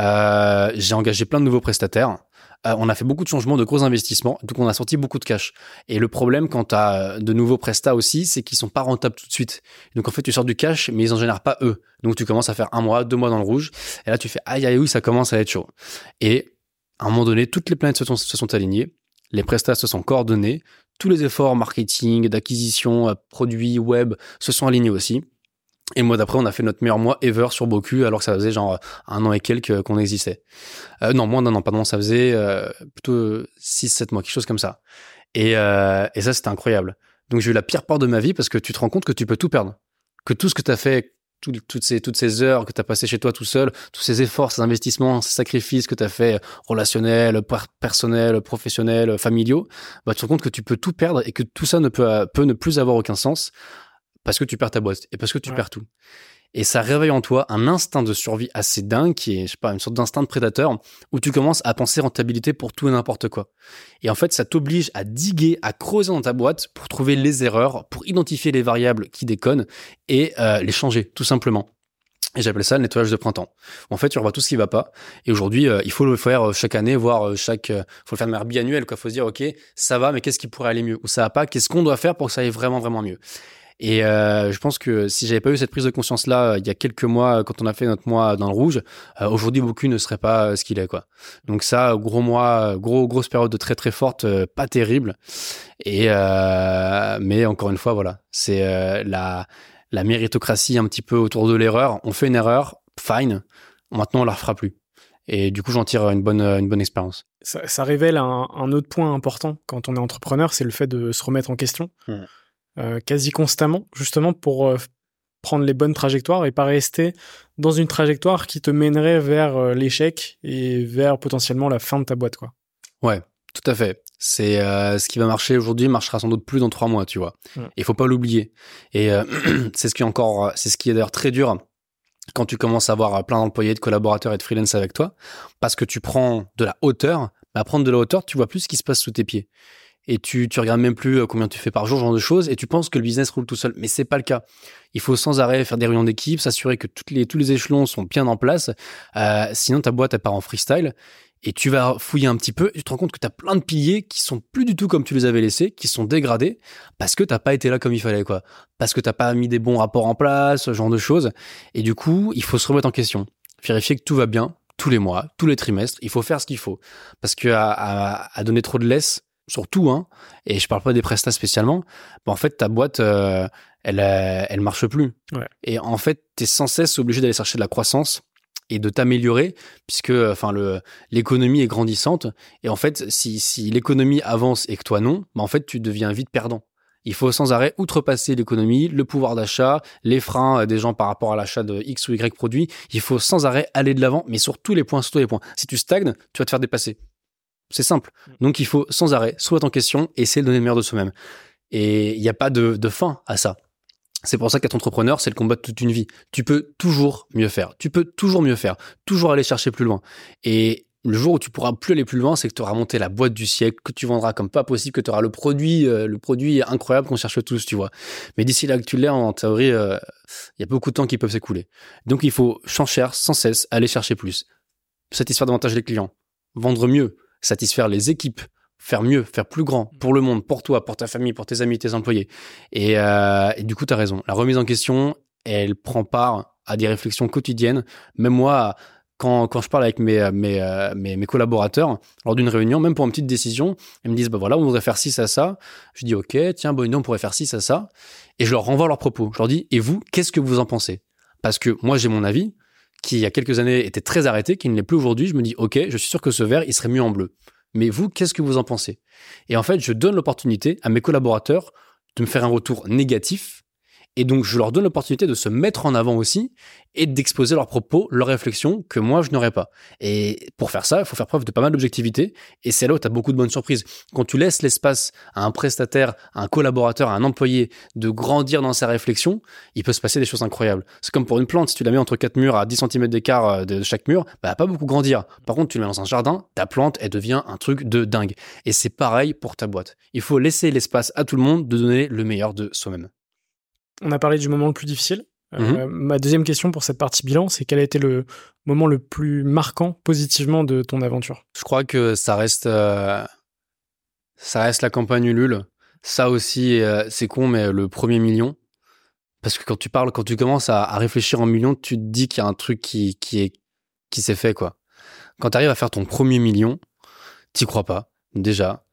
[SPEAKER 1] j'ai engagé plein de nouveaux prestataires. On a fait beaucoup de changements, de gros investissements, donc on a sorti beaucoup de cash. Et le problème quand tu as de nouveaux prestats aussi, c'est qu'ils sont pas rentables tout de suite. Donc en fait, tu sors du cash, mais ils en génèrent pas eux. Donc tu commences à faire 1 mois, 2 mois dans le rouge. Et là, tu fais aïe, oui, ça commence à être chaud. Et à un moment donné, toutes les planètes se sont alignées, les prestats se sont coordonnés, tous les efforts marketing, d'acquisition, produits, web se sont alignés aussi. Et le mois d'après, on a fait notre meilleur mois ever sur Boku, alors que ça faisait genre 1 an et quelques qu'on existait. Non, moins d'1 an, pardon, ça faisait plutôt 6-7 mois, quelque chose comme ça. Et ça, c'était incroyable. Donc, j'ai eu la pire part de ma vie parce que tu te rends compte que tu peux tout perdre. Que tout ce que tu as fait, toutes ces heures que tu as passées chez toi tout seul, tous ces efforts, ces investissements, ces sacrifices que tu as fait relationnels, personnels, professionnels, familiaux, tu te rends compte que tu peux tout perdre et que tout ça peut ne plus avoir aucun sens. Parce que tu perds ta boîte et parce que tu perds tout. Et ça réveille en toi un instinct de survie assez dingue qui est, une sorte d'instinct de prédateur où tu commences à penser rentabilité pour tout et n'importe quoi. Et en fait, ça t'oblige à diguer, à creuser dans ta boîte pour trouver les erreurs, pour identifier les variables qui déconnent et les changer, tout simplement. Et j'appelle ça le nettoyage de printemps. En fait, tu revois tout ce qui va pas. Et aujourd'hui, il faut le faire chaque année, voire faut le faire de manière biannuelle, quoi. Faut se dire, OK, ça va, mais qu'est-ce qui pourrait aller mieux? Ou ça va pas? Qu'est-ce qu'on doit faire pour que ça aille vraiment, vraiment mieux? Et je pense que si j'avais pas eu cette prise de conscience-là il y a quelques mois, quand on a fait notre mois dans le rouge, aujourd'hui, Boku ne serait pas ce qu'il est, quoi. Donc ça, gros mois, grosse période de très, très forte, pas terrible. Et mais encore une fois, voilà, c'est la méritocratie un petit peu autour de l'erreur. On fait une erreur, fine. Maintenant, on la refera plus. Et du coup, j'en tire une bonne expérience.
[SPEAKER 2] Ça révèle un autre point important quand on est entrepreneur, c'est le fait de se remettre en question. Quasi constamment, justement pour prendre les bonnes trajectoires et pas rester dans une trajectoire qui te mènerait vers l'échec et vers potentiellement la fin de ta boîte, quoi.
[SPEAKER 1] Ouais, tout à fait. C'est ce qui va marcher aujourd'hui marchera sans doute plus dans 3 mois, tu vois. Il faut pas l'oublier. Et c'est ce qui est d'ailleurs très dur quand tu commences à avoir plein d'employés, de collaborateurs et de freelance avec toi, parce que tu prends de la hauteur. À prendre de la hauteur, tu vois plus ce qui se passe sous tes pieds. Et tu regardes même plus combien tu fais par jour, ce genre de choses, et tu penses que le business roule tout seul. Mais c'est pas le cas. Il faut sans arrêt faire des réunions d'équipe, s'assurer que tous les échelons sont bien en place. Sinon, ta boîte, elle part en freestyle. Et tu vas fouiller un petit peu, et tu te rends compte que tu as plein de piliers qui sont plus du tout comme tu les avais laissés, qui sont dégradés, parce que t'as pas été là comme il fallait, quoi. Parce que t'as pas mis des bons rapports en place, ce genre de choses. Et du coup, il faut se remettre en question. Vérifier que tout va bien, tous les mois, tous les trimestres. Il faut faire ce qu'il faut. Parce que à donner trop de laisse, surtout, hein, et je parle pas des prestats spécialement, en fait, ta boîte, elle marche plus.
[SPEAKER 2] Ouais.
[SPEAKER 1] Et en fait, t'es sans cesse obligé d'aller chercher de la croissance et de t'améliorer, puisque l'économie est grandissante. Et en fait, si l'économie avance et que toi non, en fait, tu deviens vite perdant. Il faut sans arrêt outrepasser l'économie, le pouvoir d'achat, les freins des gens par rapport à l'achat de X ou Y produits. Il faut sans arrêt aller de l'avant, mais sur tous les points, sur tous les points. Si tu stagnes, tu vas te faire dépasser. C'est simple. Donc, il faut sans arrêt se remettre en question et essayer de donner le meilleur de soi-même. Et il n'y a pas de fin à ça. C'est pour ça qu'être entrepreneur, c'est le combat de toute une vie. Tu peux toujours mieux faire. Tu peux toujours mieux faire. Toujours aller chercher plus loin. Et le jour où tu pourras plus aller plus loin, c'est que tu auras monté la boîte du siècle, que tu vendras comme pas possible, que tu auras le produit incroyable qu'on cherche tous, tu vois. Mais d'ici là que tu l'aies, en théorie, il y a beaucoup de temps qui peuvent s'écouler. Donc, il faut sans cesse aller chercher plus. Satisfaire davantage les clients. Vendre mieux. Satisfaire les équipes. Faire mieux, faire plus grand pour le monde, pour toi, pour ta famille, pour tes amis, tes employés. Et du coup, tu as raison. La remise en question, elle prend part à des réflexions quotidiennes. Même moi, quand je parle avec mes collaborateurs, lors d'une réunion, même pour une petite décision, ils me disent, voilà, on voudrait faire ci, ça. Je dis, ok, tiens, bonne idée, on pourrait faire ci, ça. Et je leur renvoie leurs propos. Je leur dis, et vous, qu'est-ce que vous en pensez? Parce que moi, j'ai mon avis, qui il y a quelques années était très arrêté, qui ne l'est plus aujourd'hui. Je me dis, ok, je suis sûr que ce vert, il serait mieux en bleu. Mais vous, qu'est-ce que vous en pensez? Et en fait, je donne l'opportunité à mes collaborateurs de me faire un retour négatif. Et donc, je leur donne l'opportunité de se mettre en avant aussi et d'exposer leurs propos, leurs réflexions que moi, je n'aurais pas. Et pour faire ça, il faut faire preuve de pas mal d'objectivité. Et c'est là où tu as beaucoup de bonnes surprises. Quand tu laisses l'espace à un prestataire, à un collaborateur, à un employé de grandir dans sa réflexion, il peut se passer des choses incroyables. C'est comme pour une plante, si tu la mets entre 4 murs à 10 cm d'écart de chaque mur, elle va pas beaucoup grandir. Par contre, tu la mets dans un jardin, ta plante, elle devient un truc de dingue. Et c'est pareil pour ta boîte. Il faut laisser l'espace à tout le monde de donner le meilleur de soi-même.
[SPEAKER 2] On a parlé du moment le plus difficile. Ma deuxième question pour cette partie bilan, c'est quel a été le moment le plus marquant positivement de ton aventure?
[SPEAKER 1] Je crois que ça reste la campagne Ulule. Ça aussi, c'est con, mais le premier million. Parce que quand tu commences à réfléchir en millions, tu te dis qu'il y a un truc qui s'est fait, quoi. Quand tu arrives à faire ton premier million, t'y crois pas, déjà.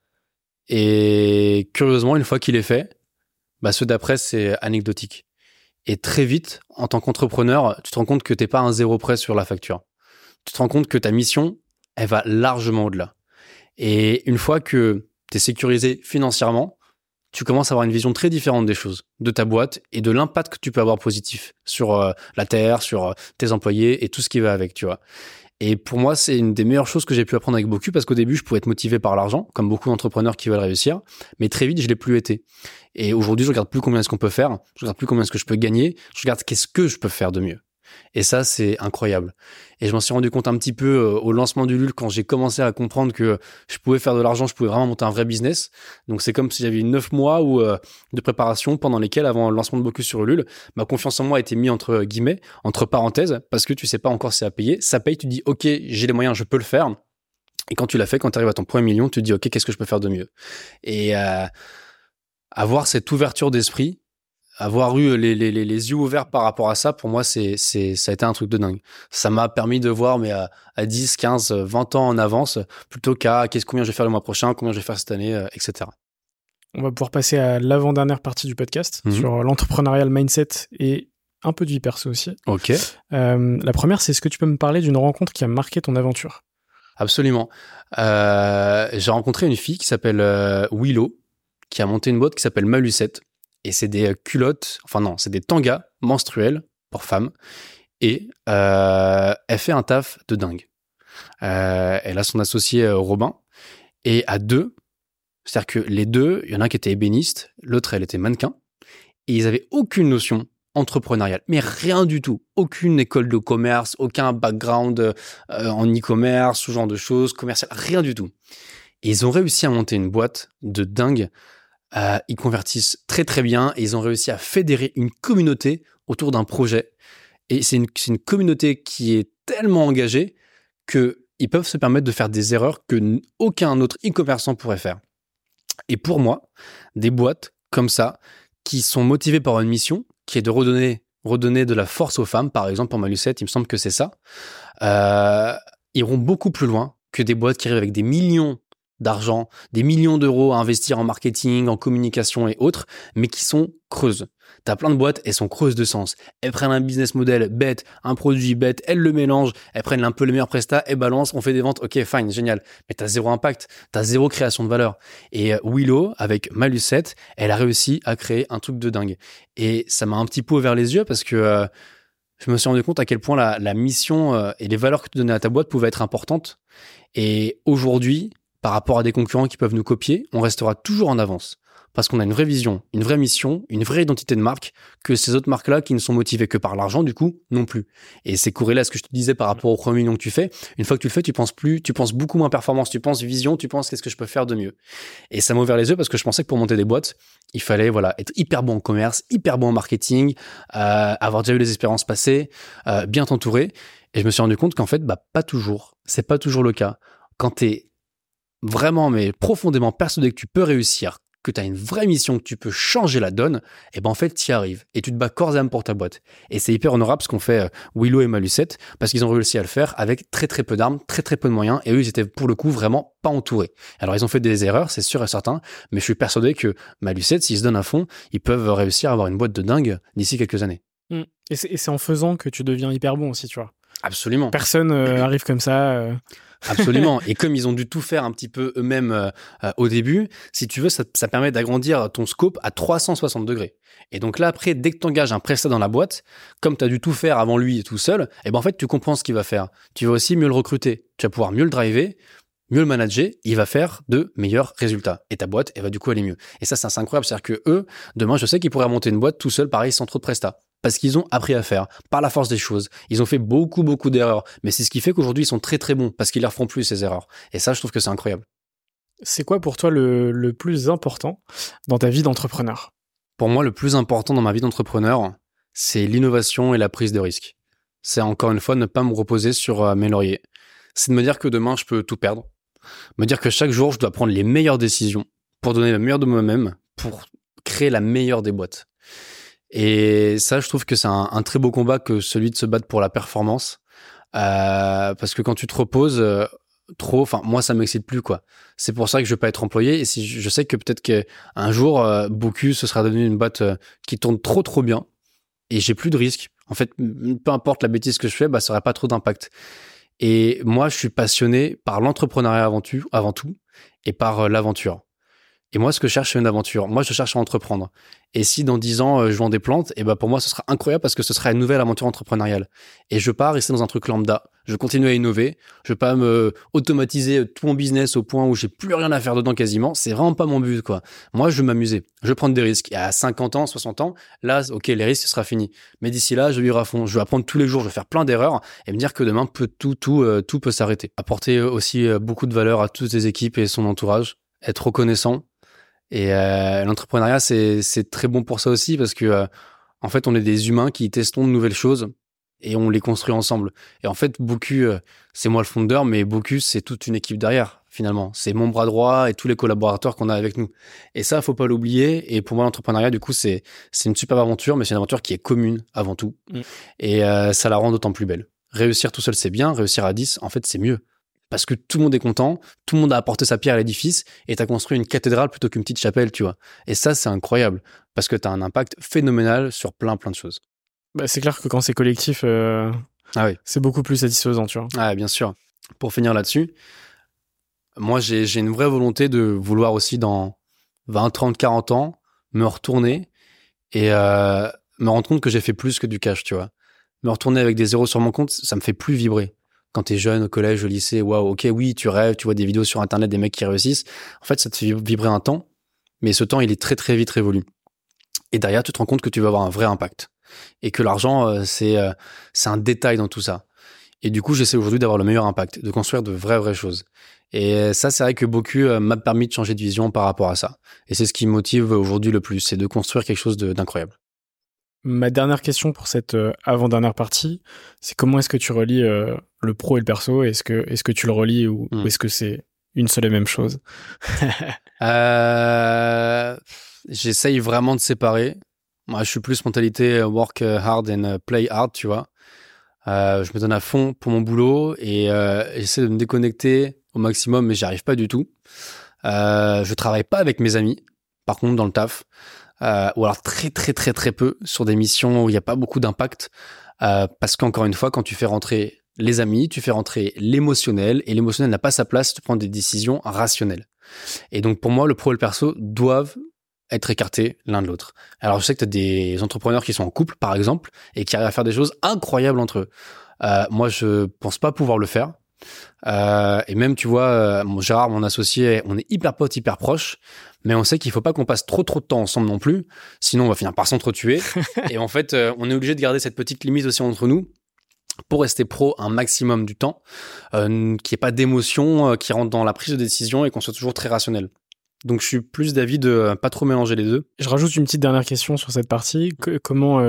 [SPEAKER 1] Et curieusement, une fois qu'il est fait, ceux d'après, c'est anecdotique. Et très vite, en tant qu'entrepreneur, tu te rends compte que t'es pas un zéro près sur la facture. Tu te rends compte que ta mission, elle va largement au-delà. Et une fois que t'es sécurisé financièrement, tu commences à avoir une vision très différente des choses, de ta boîte et de l'impact que tu peux avoir positif sur la terre, sur tes employés et tout ce qui va avec, tu vois. Et pour moi, c'est une des meilleures choses que j'ai pu apprendre avec Boku parce qu'au début, je pouvais être motivé par l'argent, comme beaucoup d'entrepreneurs qui veulent réussir, mais très vite, je l'ai plus été. Et aujourd'hui, je regarde plus combien est-ce qu'on peut faire, je regarde plus combien est-ce que je peux gagner, je regarde qu'est-ce que je peux faire de mieux. Et ça, c'est incroyable. Et je m'en suis rendu compte un petit peu au lancement du LUL quand j'ai commencé à comprendre que je pouvais faire de l'argent, je pouvais vraiment monter un vrai business. Donc c'est comme si j'avais eu 9 mois de préparation pendant lesquels, avant le lancement de Boku sur le LUL, ma confiance en moi a été mise entre guillemets, entre parenthèses, parce que tu sais pas encore si ça payer. Ça paye, tu dis ok, j'ai les moyens, je peux le faire. Et quand tu l'as fait, quand tu arrives à ton premier million, tu te dis ok, qu'est-ce que je peux faire de mieux? Et avoir cette ouverture d'esprit, avoir eu les yeux ouverts par rapport à ça, pour moi, ça a été un truc de dingue. Ça m'a permis de voir, mais à 10, 15, 20 ans en avance, plutôt qu'à combien je vais faire le mois prochain, combien je vais faire cette année, etc.
[SPEAKER 2] On va pouvoir passer à l'avant-dernière partie du podcast sur l'entrepreneurial mindset et un peu de vie perso aussi.
[SPEAKER 1] Ok.
[SPEAKER 2] La première, c'est est-ce que tu peux me parler d'une rencontre qui a marqué ton aventure?
[SPEAKER 1] Absolument. J'ai rencontré une fille qui s'appelle Willow, qui a monté une boîte qui s'appelle Malucette. Et c'est des culottes, enfin non, c'est des tangas menstruels pour femmes. Et elle fait un taf de dingue. Elle a son associé Robin. Et à deux, c'est-à-dire que les deux, il y en a un qui était ébéniste, l'autre, elle était mannequin. Et ils avaient aucune notion entrepreneuriale, mais rien du tout. Aucune école de commerce, aucun background en e-commerce, ce genre de choses, commercial, rien du tout. Et ils ont réussi à monter une boîte de dingue. Ils convertissent très très bien et ils ont réussi à fédérer une communauté autour d'un projet. Et c'est une communauté qui est tellement engagée qu'ils peuvent se permettre de faire des erreurs que aucun autre e-commerçant pourrait faire. Et pour moi, des boîtes comme ça, qui sont motivées par une mission, qui est de redonner de la force aux femmes, par exemple pour Malucette, il me semble que c'est ça, iront beaucoup plus loin que des boîtes qui arrivent avec des millions d'argent, des millions d'euros à investir en marketing, en communication et autres, mais qui sont creuses. T'as plein de boîtes, elles sont creuses de sens. Elles prennent un business model bête, un produit bête, elles le mélangent, elles prennent un peu les meilleurs prestats, elles balancent, on fait des ventes, ok, fine, génial. Mais t'as zéro impact, t'as zéro création de valeur. Et Willow, avec Malucette, elle a réussi à créer un truc de dingue. Et ça m'a un petit peu ouvert les yeux parce que je me suis rendu compte à quel point la mission et les valeurs que tu donnais à ta boîte pouvaient être importantes. Et aujourd'hui, par rapport à des concurrents qui peuvent nous copier, on restera toujours en avance. Parce qu'on a une vraie vision, une vraie mission, une vraie identité de marque, que ces autres marques-là qui ne sont motivées que par l'argent, du coup, non plus. Et c'est corrélé à ce que je te disais par rapport au premier million que tu fais. Une fois que tu le fais, tu penses beaucoup moins performance, tu penses vision, tu penses qu'est-ce que je peux faire de mieux. Et ça m'a ouvert les yeux parce que je pensais que pour monter des boîtes, il fallait, être hyper bon en commerce, hyper bon en marketing, avoir déjà eu les expériences passées, bien t'entourer. Et je me suis rendu compte qu'en fait, pas toujours. C'est pas toujours le cas. Quand t'es vraiment, mais profondément persuadé que tu peux réussir, que tu as une vraie mission, que tu peux changer la donne, et en fait, tu y arrives. Et tu te bats corps et âme pour ta boîte. Et c'est hyper honorable ce qu'ont fait Willow et Malucette, parce qu'ils ont réussi à le faire avec très très peu d'armes, très très peu de moyens, et eux, ils étaient pour le coup vraiment pas entourés. Alors, ils ont fait des erreurs, c'est sûr et certain, mais je suis persuadé que Malucette, s'ils se donnent à fond, ils peuvent réussir à avoir une boîte de dingue d'ici quelques années.
[SPEAKER 2] Et c'est en faisant que tu deviens hyper bon aussi, tu vois.
[SPEAKER 1] Absolument.
[SPEAKER 2] Personne arrive comme ça.
[SPEAKER 1] Absolument. Et comme ils ont dû tout faire un petit peu eux-mêmes au début, si tu veux, ça permet d'agrandir ton scope à 360 degrés. Et donc là, après, dès que tu engages un prestat dans la boîte, comme tu as dû tout faire avant lui et tout seul, en fait, tu comprends ce qu'il va faire. Tu vas aussi mieux le recruter. Tu vas pouvoir mieux le driver, mieux le manager. Il va faire de meilleurs résultats. Et ta boîte, elle va du coup aller mieux. Et ça, c'est incroyable. C'est-à-dire que eux, demain, je sais qu'ils pourraient monter une boîte tout seul, pareil, sans trop de prestats. Parce qu'ils ont appris à faire, par la force des choses. Ils ont fait beaucoup, beaucoup d'erreurs. Mais c'est ce qui fait qu'aujourd'hui, ils sont très, très bons, parce qu'ils ne les refont plus, ces erreurs. Et ça, je trouve que c'est incroyable.
[SPEAKER 2] C'est quoi pour toi le plus important dans ta vie d'entrepreneur ?
[SPEAKER 1] Pour moi, le plus important dans ma vie d'entrepreneur, c'est l'innovation et la prise de risque. C'est encore une fois ne pas me reposer sur mes lauriers. C'est de me dire que demain, je peux tout perdre. Me dire que chaque jour, je dois prendre les meilleures décisions pour donner le meilleur de moi-même, pour créer la meilleure des boîtes. Et ça, je trouve que c'est un très beau combat que celui de se battre pour la performance. Parce que quand tu te reposes trop, enfin, moi, ça m'excite plus, quoi. C'est pour ça que je veux pas être employé. Et si je sais que peut-être qu'un jour, Bocuse, ce sera devenu une boîte qui tourne trop bien. Et j'ai plus de risques. En fait, peu importe la bêtise que je fais, ça aura pas trop d'impact. Et moi, je suis passionné par l'entrepreneuriat avant tout et par l'aventure. Et moi, ce que je cherche, c'est une aventure. Moi, je cherche à entreprendre. Et si dans 10 ans, je vends des plantes, pour moi, ce sera incroyable parce que ce sera une nouvelle aventure entrepreneuriale. Et je veux pas rester dans un truc lambda. Je veux continuer à innover. Je veux pas me automatiser tout mon business au point où j'ai plus rien à faire dedans quasiment. C'est vraiment pas mon but, quoi. Moi, je veux m'amuser. Je veux prendre des risques. Et à 50 ans, 60 ans, là, ok, les risques, ce sera fini. Mais d'ici là, je vais vivre à fond. Je vais apprendre tous les jours. Je vais faire plein d'erreurs et me dire que demain, tout peut s'arrêter. Apporter aussi beaucoup de valeur à toutes les équipes et son entourage. Être reconnaissant. Et l'entrepreneuriat, c'est très bon pour ça aussi parce que en fait, on est des humains qui testons de nouvelles choses et on les construit ensemble. Et en fait, Bocuse, c'est moi le fondeur, mais Bocuse, c'est toute une équipe derrière, finalement. C'est mon bras droit et tous les collaborateurs qu'on a avec nous. Et ça, faut pas l'oublier. Et pour moi, l'entrepreneuriat, du coup, c'est une superbe aventure, mais c'est une aventure qui est commune avant tout. Et ça la rend d'autant plus belle. Réussir tout seul, c'est bien. Réussir à 10, en fait, c'est mieux. Parce que tout le monde est content, tout le monde a apporté sa pierre à l'édifice et t'as construit une cathédrale plutôt qu'une petite chapelle, tu vois. Et ça, c'est incroyable parce que t'as un impact phénoménal sur plein de choses.
[SPEAKER 2] C'est clair que quand c'est collectif, c'est beaucoup plus satisfaisant, tu vois.
[SPEAKER 1] Ah, bien sûr. Pour finir là-dessus, moi, j'ai une vraie volonté de vouloir aussi dans 20, 30, 40 ans me retourner et me rendre compte que j'ai fait plus que du cash, tu vois. Me retourner avec des zéros sur mon compte, ça me fait plus vibrer. Quand t'es jeune, au collège, au lycée, waouh, ok, oui, tu rêves, tu vois des vidéos sur Internet des mecs qui réussissent. En fait, ça te fait vibrer un temps, mais ce temps, il est très, très vite révolu. Et derrière, tu te rends compte que tu vas avoir un vrai impact. Et que l'argent, c'est un détail dans tout ça. Et du coup, j'essaie aujourd'hui d'avoir le meilleur impact, de construire de vraies choses. Et ça, c'est vrai que beaucoup m'a permis de changer de vision par rapport à ça. Et c'est ce qui me motive aujourd'hui le plus, c'est de construire quelque chose d'incroyable.
[SPEAKER 2] Ma dernière question pour cette avant-dernière partie, c'est comment est-ce que tu relis le pro et le perso? Est-ce que tu le relis ou est-ce que c'est une seule et même chose?
[SPEAKER 1] J'essaye vraiment de séparer. Moi, je suis plus mentalité work hard and play hard, tu vois. Je me donne à fond pour mon boulot et j'essaie de me déconnecter au maximum, mais j'y arrive pas du tout. Je travaille pas avec mes amis, par contre, dans le taf. Ou alors très très très très peu sur des missions où il n'y a pas beaucoup d'impact, parce qu'encore une fois, quand tu fais rentrer les amis, tu fais rentrer l'émotionnel, et l'émotionnel n'a pas sa place de prendre des décisions rationnelles. Et donc pour moi, le pro et le perso doivent être écartés l'un de l'autre. Alors je sais que tu as des entrepreneurs qui sont en couple, par exemple, et qui arrivent à faire des choses incroyables entre eux. Moi, je pense pas pouvoir le faire. Et même, tu vois, Gérard, mon associé, on est hyper potes, hyper proches, mais on sait qu'il faut pas qu'on passe trop de temps ensemble non plus, sinon on va finir par s'entretuer. Et en fait, on est obligé de garder cette petite limite aussi entre nous pour rester pro un maximum du temps, qu'il n'y ait pas d'émotion qui rentre dans la prise de décision et qu'on soit toujours très rationnel. Donc je suis plus d'avis de pas trop mélanger les deux.
[SPEAKER 2] Je rajoute une petite dernière question sur cette partie. Comment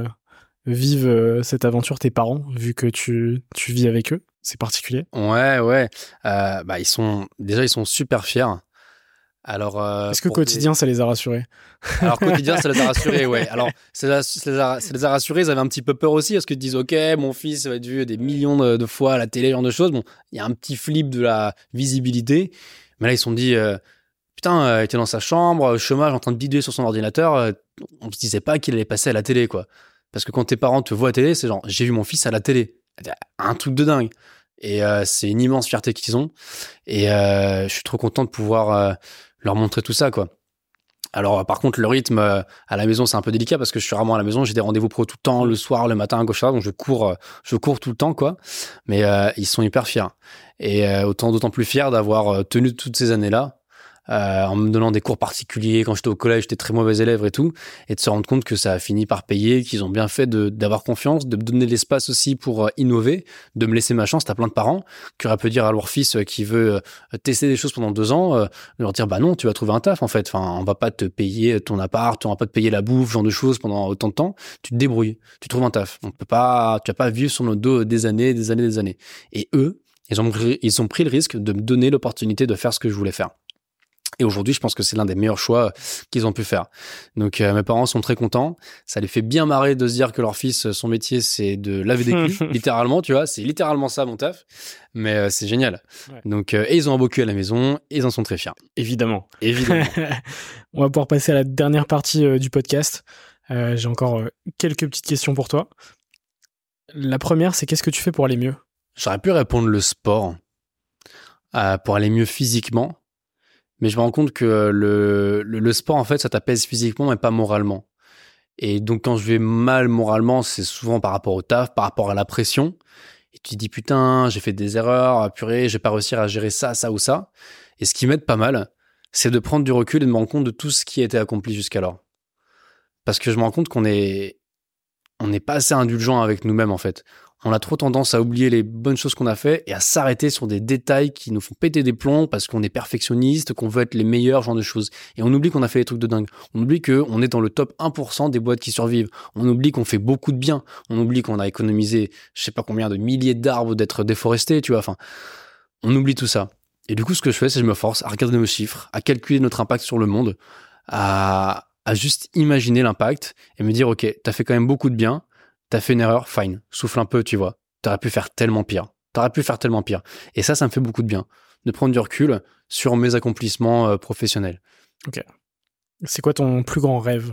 [SPEAKER 2] vivent cette aventure tes parents, vu que tu vis avec eux? C'est particulier.
[SPEAKER 1] Ouais. Ils sont super fiers. Alors,
[SPEAKER 2] est-ce que quotidien, ça les a rassurés?
[SPEAKER 1] Alors, quotidien, ça les a rassurés, ouais. Alors, ça les a rassurés, ils avaient un petit peu peur aussi, parce qu'ils disent, OK, mon fils va être vu des millions de fois à la télé, ce genre de choses. Bon, il y a un petit flip de la visibilité. Mais là, ils se sont dit, putain, il était dans sa chambre, au chômage, en train de bidouiller sur son ordinateur. On se disait pas qu'il allait passer à la télé, quoi. Parce que quand tes parents te voient à la télé, c'est genre, j'ai vu mon fils à la télé. Un truc de dingue. Et c'est une immense fierté qu'ils ont. Et je suis trop content de pouvoir leur montrer tout ça, quoi. Alors, par contre, le rythme à la maison, c'est un peu délicat parce que je suis rarement à la maison. J'ai des rendez-vous pro tout le temps, le soir, le matin, à gauche, à droite. Donc, je cours tout le temps, quoi. Mais ils sont hyper fiers. Et d'autant plus fiers d'avoir tenu toutes ces années-là. En me donnant des cours particuliers. Quand j'étais au collège, j'étais très mauvais élève et tout. Et de se rendre compte que ça a fini par payer, qu'ils ont bien fait d'avoir confiance, de me donner l'espace aussi pour innover, de me laisser ma chance. T'as plein de parents qui auraient pu dire à leur fils qui veut tester des choses pendant 2 ans, de leur dire, bah non, tu vas trouver un taf, en fait. Enfin, on va pas te payer ton appart, on va pas te payer la bouffe, genre de choses pendant autant de temps. Tu te débrouilles. Tu trouves un taf. Tu vas pas vivre sur nos dos des années. Et eux, ils ont pris le risque de me donner l'opportunité de faire ce que je voulais faire. Et aujourd'hui, je pense que c'est l'un des meilleurs choix qu'ils ont pu faire. Donc, mes parents sont très contents. Ça les fait bien marrer de se dire que leur fils, son métier, c'est de laver des culs, littéralement, tu vois. C'est littéralement ça, mon taf. Mais c'est génial. Ouais. Donc, et ils ont un beau cul à la maison. Et ils en sont très fiers.
[SPEAKER 2] Évidemment. On va pouvoir passer à la dernière partie du podcast. J'ai encore quelques petites questions pour toi. La première, c'est qu'est-ce que tu fais pour aller mieux?
[SPEAKER 1] J'aurais pu répondre le sport. Pour aller mieux physiquement. Mais je me rends compte que le sport, en fait, ça t'apaise physiquement, mais pas moralement. Et donc, quand je vais mal moralement, c'est souvent par rapport au taf, par rapport à la pression. Et tu te dis, putain, j'ai fait des erreurs, purée, j'ai pas réussi à gérer ça ou ça. Et ce qui m'aide pas mal, c'est de prendre du recul et de me rendre compte de tout ce qui a été accompli jusqu'alors. Parce que je me rends compte qu'on n'est pas assez indulgent avec nous-mêmes, en fait. On a trop tendance à oublier les bonnes choses qu'on a fait et à s'arrêter sur des détails qui nous font péter des plombs parce qu'on est perfectionniste, qu'on veut être les meilleurs, genre de choses. Et on oublie qu'on a fait des trucs de dingue. On oublie qu'on est dans le top 1% des boîtes qui survivent. On oublie qu'on fait beaucoup de bien. On oublie qu'on a économisé je sais pas combien de milliers d'arbres d'être déforestés, tu vois. Enfin, on oublie tout ça. Et du coup, ce que je fais, c'est que je me force à regarder nos chiffres, à calculer notre impact sur le monde, à juste imaginer l'impact et me dire, OK, t'as fait quand même beaucoup de bien. T'as fait une erreur, fine, souffle un peu, tu vois. T'aurais pu faire tellement pire. Et ça me fait beaucoup de bien. De prendre du recul sur mes accomplissements professionnels.
[SPEAKER 2] Ok. C'est quoi ton plus grand rêve?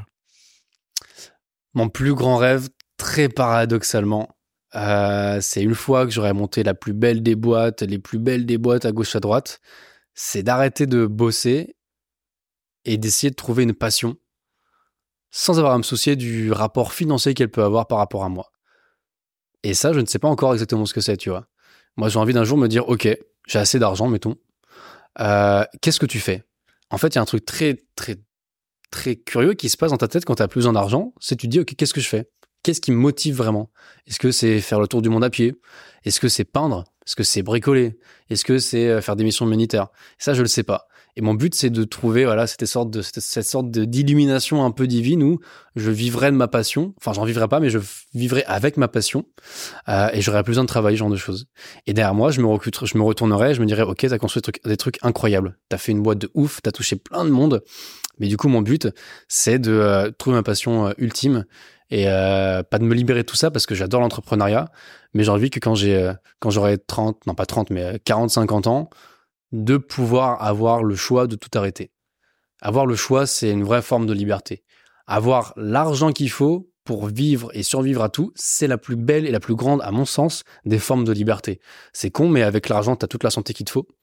[SPEAKER 1] Mon plus grand rêve, très paradoxalement, c'est une fois que j'aurai monté les plus belles des boîtes à gauche à droite, c'est d'arrêter de bosser et d'essayer de trouver une passion sans avoir à me soucier du rapport financier qu'elle peut avoir par rapport à moi. Et ça, je ne sais pas encore exactement ce que c'est, tu vois. Moi, j'ai envie d'un jour me dire, ok, j'ai assez d'argent, mettons. Qu'est-ce que tu fais? En fait, il y a un truc très, très, très curieux qui se passe dans ta tête quand tu as plus besoin d'argent. C'est tu te dis, ok, qu'est-ce que je fais? Qu'est-ce qui me motive vraiment? Est-ce que c'est faire le tour du monde à pied? Est-ce que c'est peindre? Est-ce que c'est bricoler? Est-ce que c'est faire des missions humanitaires? Ça, je le sais pas. Et mon but, c'est de trouver voilà cette sorte d'illumination un peu divine où je vivrai de ma passion. Enfin, j'en vivrai pas, mais je vivrai avec ma passion et j'aurai plus besoin de travailler, ce genre de choses. Et derrière moi, je me retournerai, je me dirais, ok, t'as construit des trucs incroyables. T'as fait une boîte de ouf, t'as touché plein de monde. Mais du coup, mon but, c'est de trouver ma passion ultime et pas de me libérer de tout ça parce que j'adore l'entrepreneuriat. Mais j'ai envie que quand j'aurai 30, non pas 30, mais 40, 50 ans, de pouvoir avoir le choix de tout arrêter. Avoir le choix, c'est une vraie forme de liberté. Avoir l'argent qu'il faut pour vivre et survivre à tout, c'est la plus belle et la plus grande, à mon sens, des formes de liberté. C'est con, mais avec l'argent, t'as toute la santé qu'il te faut.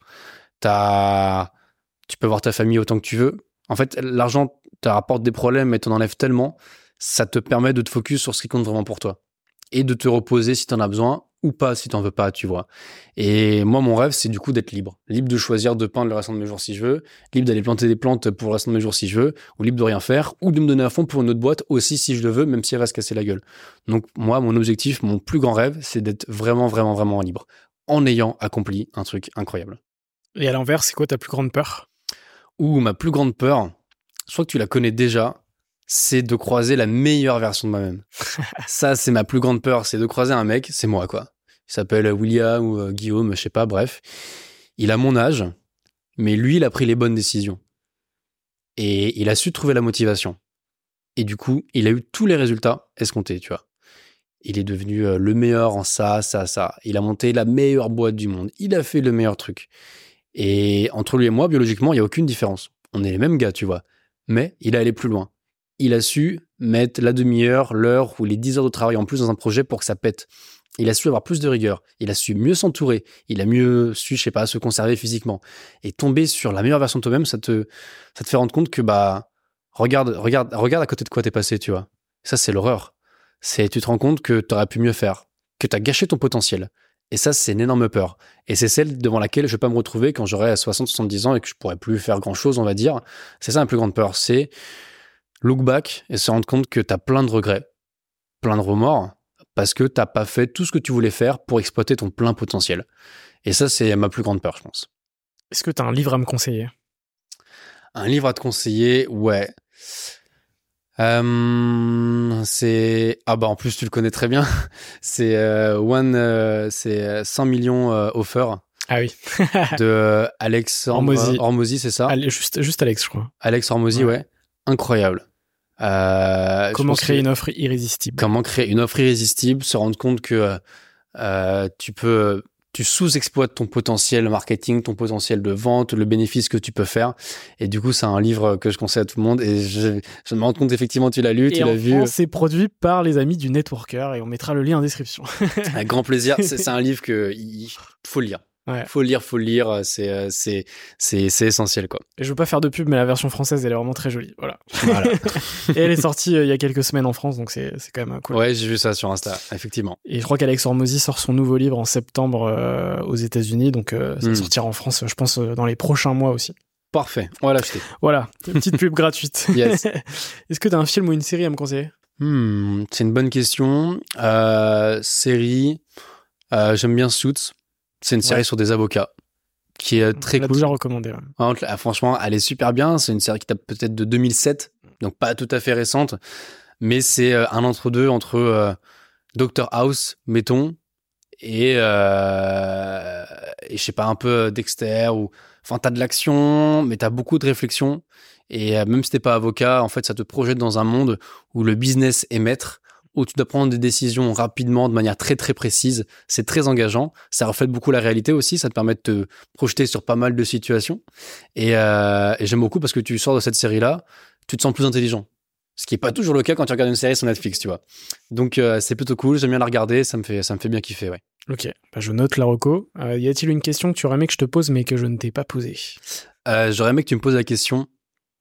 [SPEAKER 1] Tu peux voir ta famille autant que tu veux. En fait, l'argent te rapporte des problèmes, mais t'en enlèves tellement, ça te permet de te focus sur ce qui compte vraiment pour toi. Et de te reposer si t'en as besoin, ou pas si t'en veux pas, tu vois. Et moi, mon rêve, c'est du coup d'être libre. Libre de choisir de peindre le restant de mes jours si je veux, libre d'aller planter des plantes pour le restant de mes jours si je veux, ou libre de rien faire, ou de me donner à fond pour une autre boîte aussi si je le veux, même si elle va se casser la gueule. Donc moi, mon objectif, mon plus grand rêve, c'est d'être vraiment, vraiment, vraiment libre, en ayant accompli un truc incroyable.
[SPEAKER 2] Et à l'envers, c'est quoi ta plus grande peur?
[SPEAKER 1] Ou ma plus grande peur, je crois que tu la connais déjà, c'est de croiser la meilleure version de moi-même. Ça, c'est ma plus grande peur, c'est de croiser un mec, c'est moi, quoi. Il s'appelle William ou Guillaume, je sais pas, bref. Il a mon âge, mais lui, il a pris les bonnes décisions. Et il a su trouver la motivation. Et du coup, il a eu tous les résultats escomptés, tu vois. Il est devenu le meilleur en ça. Il a monté la meilleure boîte du monde. Il a fait le meilleur truc. Et entre lui et moi, biologiquement, il n'y a aucune différence. On est les mêmes gars, tu vois. Mais il est allé plus loin. Il a su mettre la demi-heure, l'heure ou les 10 heures de travail en plus dans un projet pour que ça pète. Il a su avoir plus de rigueur. Il a su mieux s'entourer. Il a mieux su, je sais pas, se conserver physiquement. Et tomber sur la meilleure version de toi-même, ça te fait rendre compte que, regarde à côté de quoi t'es passé, tu vois. Ça, c'est l'horreur. Tu te rends compte que t'aurais pu mieux faire. Que t'as gâché ton potentiel. Et ça, c'est une énorme peur. Et c'est celle devant laquelle je vais pas me retrouver quand j'aurai 60, 70 ans et que je pourrai plus faire grand chose, on va dire. C'est ça ma plus grande peur. C'est look back et se rendre compte que t'as plein de regrets, plein de remords, parce que t'as pas fait tout ce que tu voulais faire pour exploiter ton plein potentiel. Et ça, c'est ma plus grande peur, je pense.
[SPEAKER 2] Est-ce que t'as un livre à me conseiller?
[SPEAKER 1] Un livre à te conseiller, ouais. En plus tu le connais très bien. C'est 100 millions offers.
[SPEAKER 2] Ah oui.
[SPEAKER 1] De Alexandre Hormozy, c'est ça?
[SPEAKER 2] Juste Alex, je crois.
[SPEAKER 1] Alex Hormozy, ouais. Incroyable.
[SPEAKER 2] Comment créer une offre irrésistible?
[SPEAKER 1] Comment créer une offre irrésistible, se rendre compte que tu sous-exploites ton potentiel marketing, ton potentiel de vente, le bénéfice que tu peux faire. Et du coup, c'est un livre que je conseille à tout le monde. Et je me rends compte, effectivement, tu l'as lu, tu l'as vu.
[SPEAKER 2] C'est produit par les amis du Networker et on mettra le lien en description.
[SPEAKER 1] Avec grand plaisir. C'est un livre qu'il faut lire.
[SPEAKER 2] Ouais.
[SPEAKER 1] Faut le lire, c'est essentiel, quoi.
[SPEAKER 2] Et je veux pas faire de pub, mais la version française, elle est vraiment très jolie. Voilà. Et elle est sortie il y a quelques semaines en France, donc c'est quand même cool.
[SPEAKER 1] Ouais, j'ai vu ça sur Insta, effectivement.
[SPEAKER 2] Et je crois qu'Alex Hormozy sort son nouveau livre en septembre aux États-Unis, donc ça sortira en France, je pense, dans les prochains mois aussi.
[SPEAKER 1] Parfait, on va l'acheter.
[SPEAKER 2] Voilà, petite pub gratuite.
[SPEAKER 1] Yes.
[SPEAKER 2] Est-ce que t'as un film ou une série à me conseiller?
[SPEAKER 1] C'est une bonne question. Série, j'aime bien Suits. C'est une série sur des avocats qui est très cool.
[SPEAKER 2] On l'a déjà recommandé. Ouais.
[SPEAKER 1] Franchement, elle est super bien. C'est une série qui date peut-être de 2007, donc pas tout à fait récente, mais c'est un entre-deux entre Dr House, mettons, et je sais pas, un peu Dexter ou enfin t'as de l'action, mais t'as beaucoup de réflexion. Et même si t'es pas avocat, en fait, ça te projette dans un monde où le business est maître, où tu dois prendre des décisions rapidement, de manière très très précise. C'est très engageant. Ça reflète beaucoup la réalité aussi. Ça te permet de te projeter sur pas mal de situations. Et j'aime beaucoup parce que tu sors de cette série-là, tu te sens plus intelligent. Ce qui est pas toujours le cas quand tu regardes une série sur Netflix, tu vois. Donc c'est plutôt cool. J'aime bien la regarder. Ça me fait bien kiffer, ouais.
[SPEAKER 2] Ok, je note la reco. Y a-t-il une question que tu aurais aimé que je te pose mais que je ne t'ai pas posée?
[SPEAKER 1] J'aurais aimé que tu me poses la question.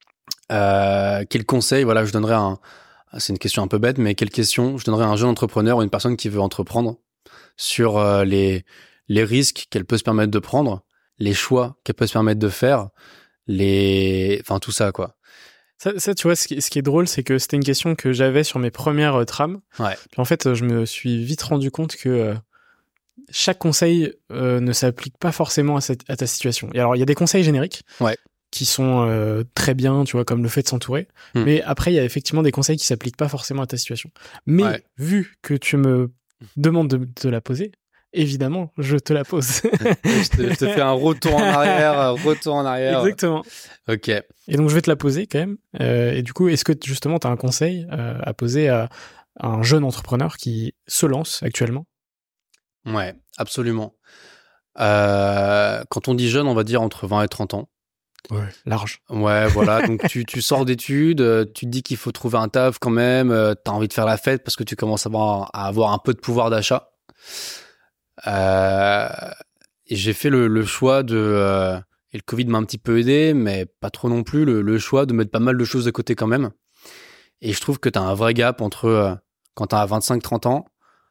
[SPEAKER 1] Quel conseil, voilà, je donnerais c'est une question un peu bête, mais quelle question je donnerais à un jeune entrepreneur ou une personne qui veut entreprendre sur les risques qu'elle peut se permettre de prendre, les choix qu'elle peut se permettre de faire, enfin tout ça, quoi.
[SPEAKER 2] Ça, tu vois, ce qui est drôle, c'est que c'était une question que j'avais sur mes premières trames.
[SPEAKER 1] Ouais.
[SPEAKER 2] Puis en fait, je me suis vite rendu compte que chaque conseil ne s'applique pas forcément à ta situation. Et alors, il y a des conseils génériques qui sont très bien, tu vois, comme le fait de s'entourer. Mais après, il y a effectivement des conseils qui s'appliquent pas forcément à ta situation. Mais vu que tu me demandes de te la poser, évidemment, je te la pose.
[SPEAKER 1] je te fais un retour en arrière.
[SPEAKER 2] Exactement.
[SPEAKER 1] Ok.
[SPEAKER 2] Et donc, je vais te la poser quand même. Et du coup, est-ce que justement, tu as un conseil à poser à un jeune entrepreneur qui se lance actuellement?
[SPEAKER 1] Ouais, absolument. Quand on dit jeune, on va dire entre 20 et 30 ans.
[SPEAKER 2] Ouais, large.
[SPEAKER 1] Ouais, voilà. Donc, tu sors d'études, tu te dis qu'il faut trouver un taf quand même, t'as envie de faire la fête parce que tu commences à avoir un peu de pouvoir d'achat. Et j'ai fait le choix et le Covid m'a un petit peu aidé, mais pas trop non plus, le choix de mettre pas mal de choses de côté quand même. Et je trouve que t'as un vrai gap entre quand t'as 25-30 ans,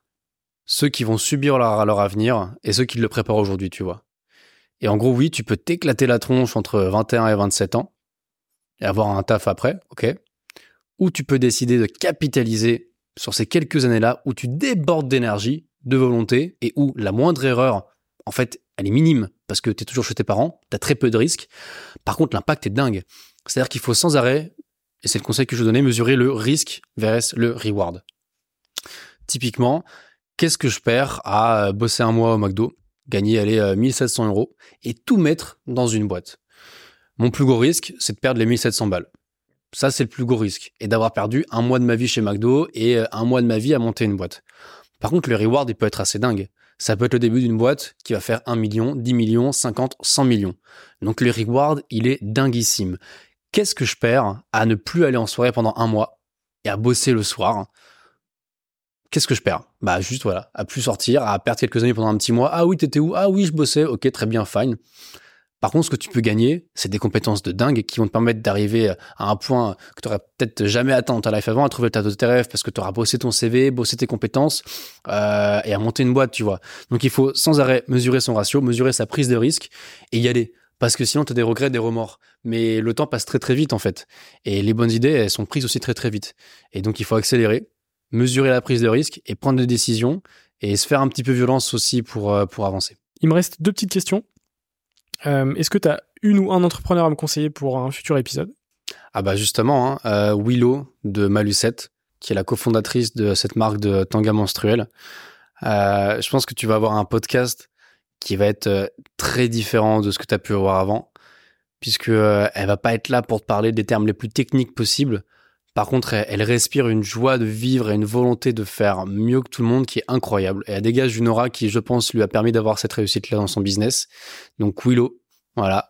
[SPEAKER 1] ceux qui vont subir leur avenir et ceux qui le préparent aujourd'hui, tu vois. Et en gros, oui, tu peux t'éclater la tronche entre 21 et 27 ans et avoir un taf après, ok. Ou tu peux décider de capitaliser sur ces quelques années-là où tu débordes d'énergie, de volonté et où la moindre erreur, en fait, elle est minime parce que tu es toujours chez tes parents, tu as très peu de risques. Par contre, l'impact est dingue. C'est-à-dire qu'il faut sans arrêt, et c'est le conseil que je donnais, mesurer le risque versus le reward. Typiquement, qu'est-ce que je perds à bosser un mois au McDo, gagner 1700 € et tout mettre dans une boîte? Mon plus gros risque, c'est de perdre les 1700 balles. Ça, c'est le plus gros risque. Et d'avoir perdu un mois de ma vie chez McDo et un mois de ma vie à monter une boîte. Par contre, le reward, il peut être assez dingue. Ça peut être le début d'une boîte qui va faire 1 million, 10 millions, 50, 100 millions. Donc le reward, il est dinguissime. Qu'est-ce que je perds à ne plus aller en soirée pendant un mois et à bosser le soir? Qu'est-ce que je perds? Bah juste voilà, à plus sortir, à perdre quelques années pendant un petit mois. Ah oui, t'étais où? Ah oui, je bossais. Ok, très bien, fine. Par contre, ce que tu peux gagner, c'est des compétences de dingue qui vont te permettre d'arriver à un point que tu n'aurais peut-être jamais atteint dans ta life avant, à trouver le tas de tes rêves parce que tu auras bossé ton CV, bossé tes compétences et à monter une boîte, tu vois. Donc, il faut sans arrêt mesurer son ratio, mesurer sa prise de risque et y aller. Parce que sinon, tu as des regrets, des remords. Mais le temps passe très, très vite, en fait. Et les bonnes idées, elles sont prises aussi très, très vite. Et donc, il faut accélérer, mesurer la prise de risque et prendre des décisions et se faire un petit peu violence aussi pour avancer.
[SPEAKER 2] Il me reste 2 petites questions. Est-ce que tu as une ou un entrepreneur à me conseiller pour un futur épisode?
[SPEAKER 1] Ah bah justement, Willow de Malucette, qui est la cofondatrice de cette marque de tanga menstruel. Je pense que tu vas avoir un podcast qui va être très différent de ce que tu as pu avoir avant, puisque elle va pas être là pour te parler des termes les plus techniques possibles. Par contre, elle respire une joie de vivre et une volonté de faire mieux que tout le monde qui est incroyable. Et elle dégage une aura qui, je pense, lui a permis d'avoir cette réussite-là dans son business. Donc Willow, voilà.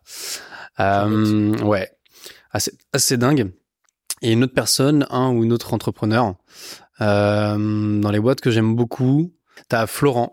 [SPEAKER 1] Ouais, assez dingue. Et une autre personne, un ou une autre entrepreneur, dans les boîtes que j'aime beaucoup, t'as Florent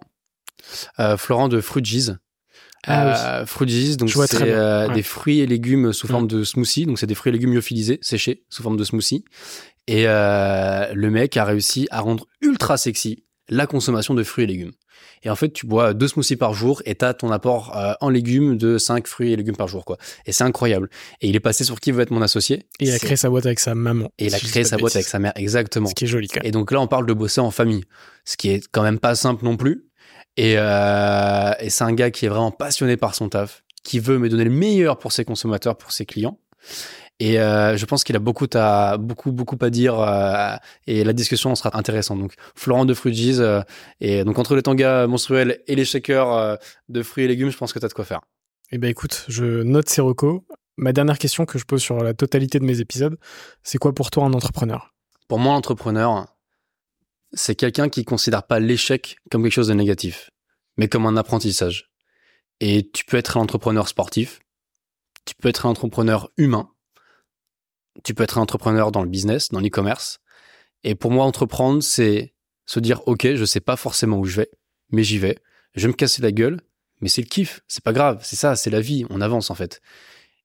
[SPEAKER 1] de Fruitgees. Fruitgees, donc c'est des fruits et légumes sous forme de smoothie. Donc c'est des fruits et légumes lyophilisés, séchés, sous forme de smoothie. Et le mec a réussi à rendre ultra sexy la consommation de fruits et légumes. Et en fait, tu bois 2 smoothies par jour et t'as ton apport en légumes de 5 fruits et légumes par jour, quoi. Et c'est incroyable. Et il est passé sur Qui veut être mon associé.
[SPEAKER 2] Et il a créé sa boîte avec sa maman.
[SPEAKER 1] Et il a créé sa boîte avec sa mère, exactement.
[SPEAKER 2] Ce qui est joli, quand même.
[SPEAKER 1] Et donc là, on parle de bosser en famille. Ce qui est quand même pas simple non plus. Et c'est un gars qui est vraiment passionné par son taf, qui veut me donner le meilleur pour ses consommateurs, pour ses clients. Et je pense qu'il a beaucoup à dire et la discussion sera intéressante. Donc Florent de Fruitgees et donc entre les tangas menstruels et les shakers de fruits et légumes, je pense que t'as de quoi faire.
[SPEAKER 2] Eh ben écoute, je note ces recos. Ma dernière question que je pose sur la totalité de mes épisodes, c'est quoi pour toi un entrepreneur?
[SPEAKER 1] Pour moi, l'entrepreneur, c'est quelqu'un qui considère pas l'échec comme quelque chose de négatif, mais comme un apprentissage. Et tu peux être un entrepreneur sportif, tu peux être un entrepreneur humain, tu peux être un entrepreneur dans le business, dans l'e-commerce. Et pour moi, entreprendre, c'est se dire, OK, je sais pas forcément où je vais, mais j'y vais. Je vais me casser la gueule, mais c'est le kiff, c'est pas grave, c'est ça, c'est la vie, on avance en fait.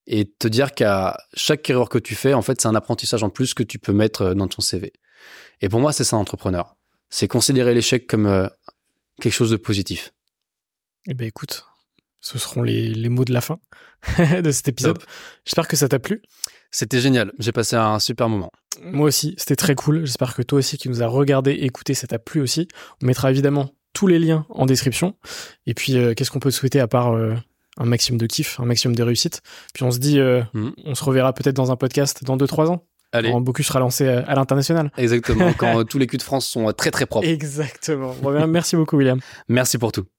[SPEAKER 1] et te dire qu'à chaque erreur que tu fais, en fait, c'est un apprentissage en plus que tu peux mettre dans ton CV. Et pour moi, c'est ça, entrepreneur. C'est considérer l'échec comme quelque chose de positif.
[SPEAKER 2] Eh ben écoute, ce seront les mots de la fin de cet épisode.
[SPEAKER 1] Top.
[SPEAKER 2] J'espère que ça t'a plu.
[SPEAKER 1] C'était génial. J'ai passé un super moment.
[SPEAKER 2] Moi aussi, c'était très cool. J'espère que toi aussi qui nous as regardé, écouté, ça t'a plu aussi. On mettra évidemment tous les liens en description. Et puis, qu'est-ce qu'on peut souhaiter à part un maximum de kiff, un maximum de réussite. Puis on se dit, on se reverra peut-être dans un podcast dans 2-3 ans.
[SPEAKER 1] Allez.
[SPEAKER 2] Quand Bocuse sera lancé à l'international.
[SPEAKER 1] Exactement, quand tous les culs de France sont très très propres.
[SPEAKER 2] Exactement. Bon, merci beaucoup, William.
[SPEAKER 1] Merci pour tout.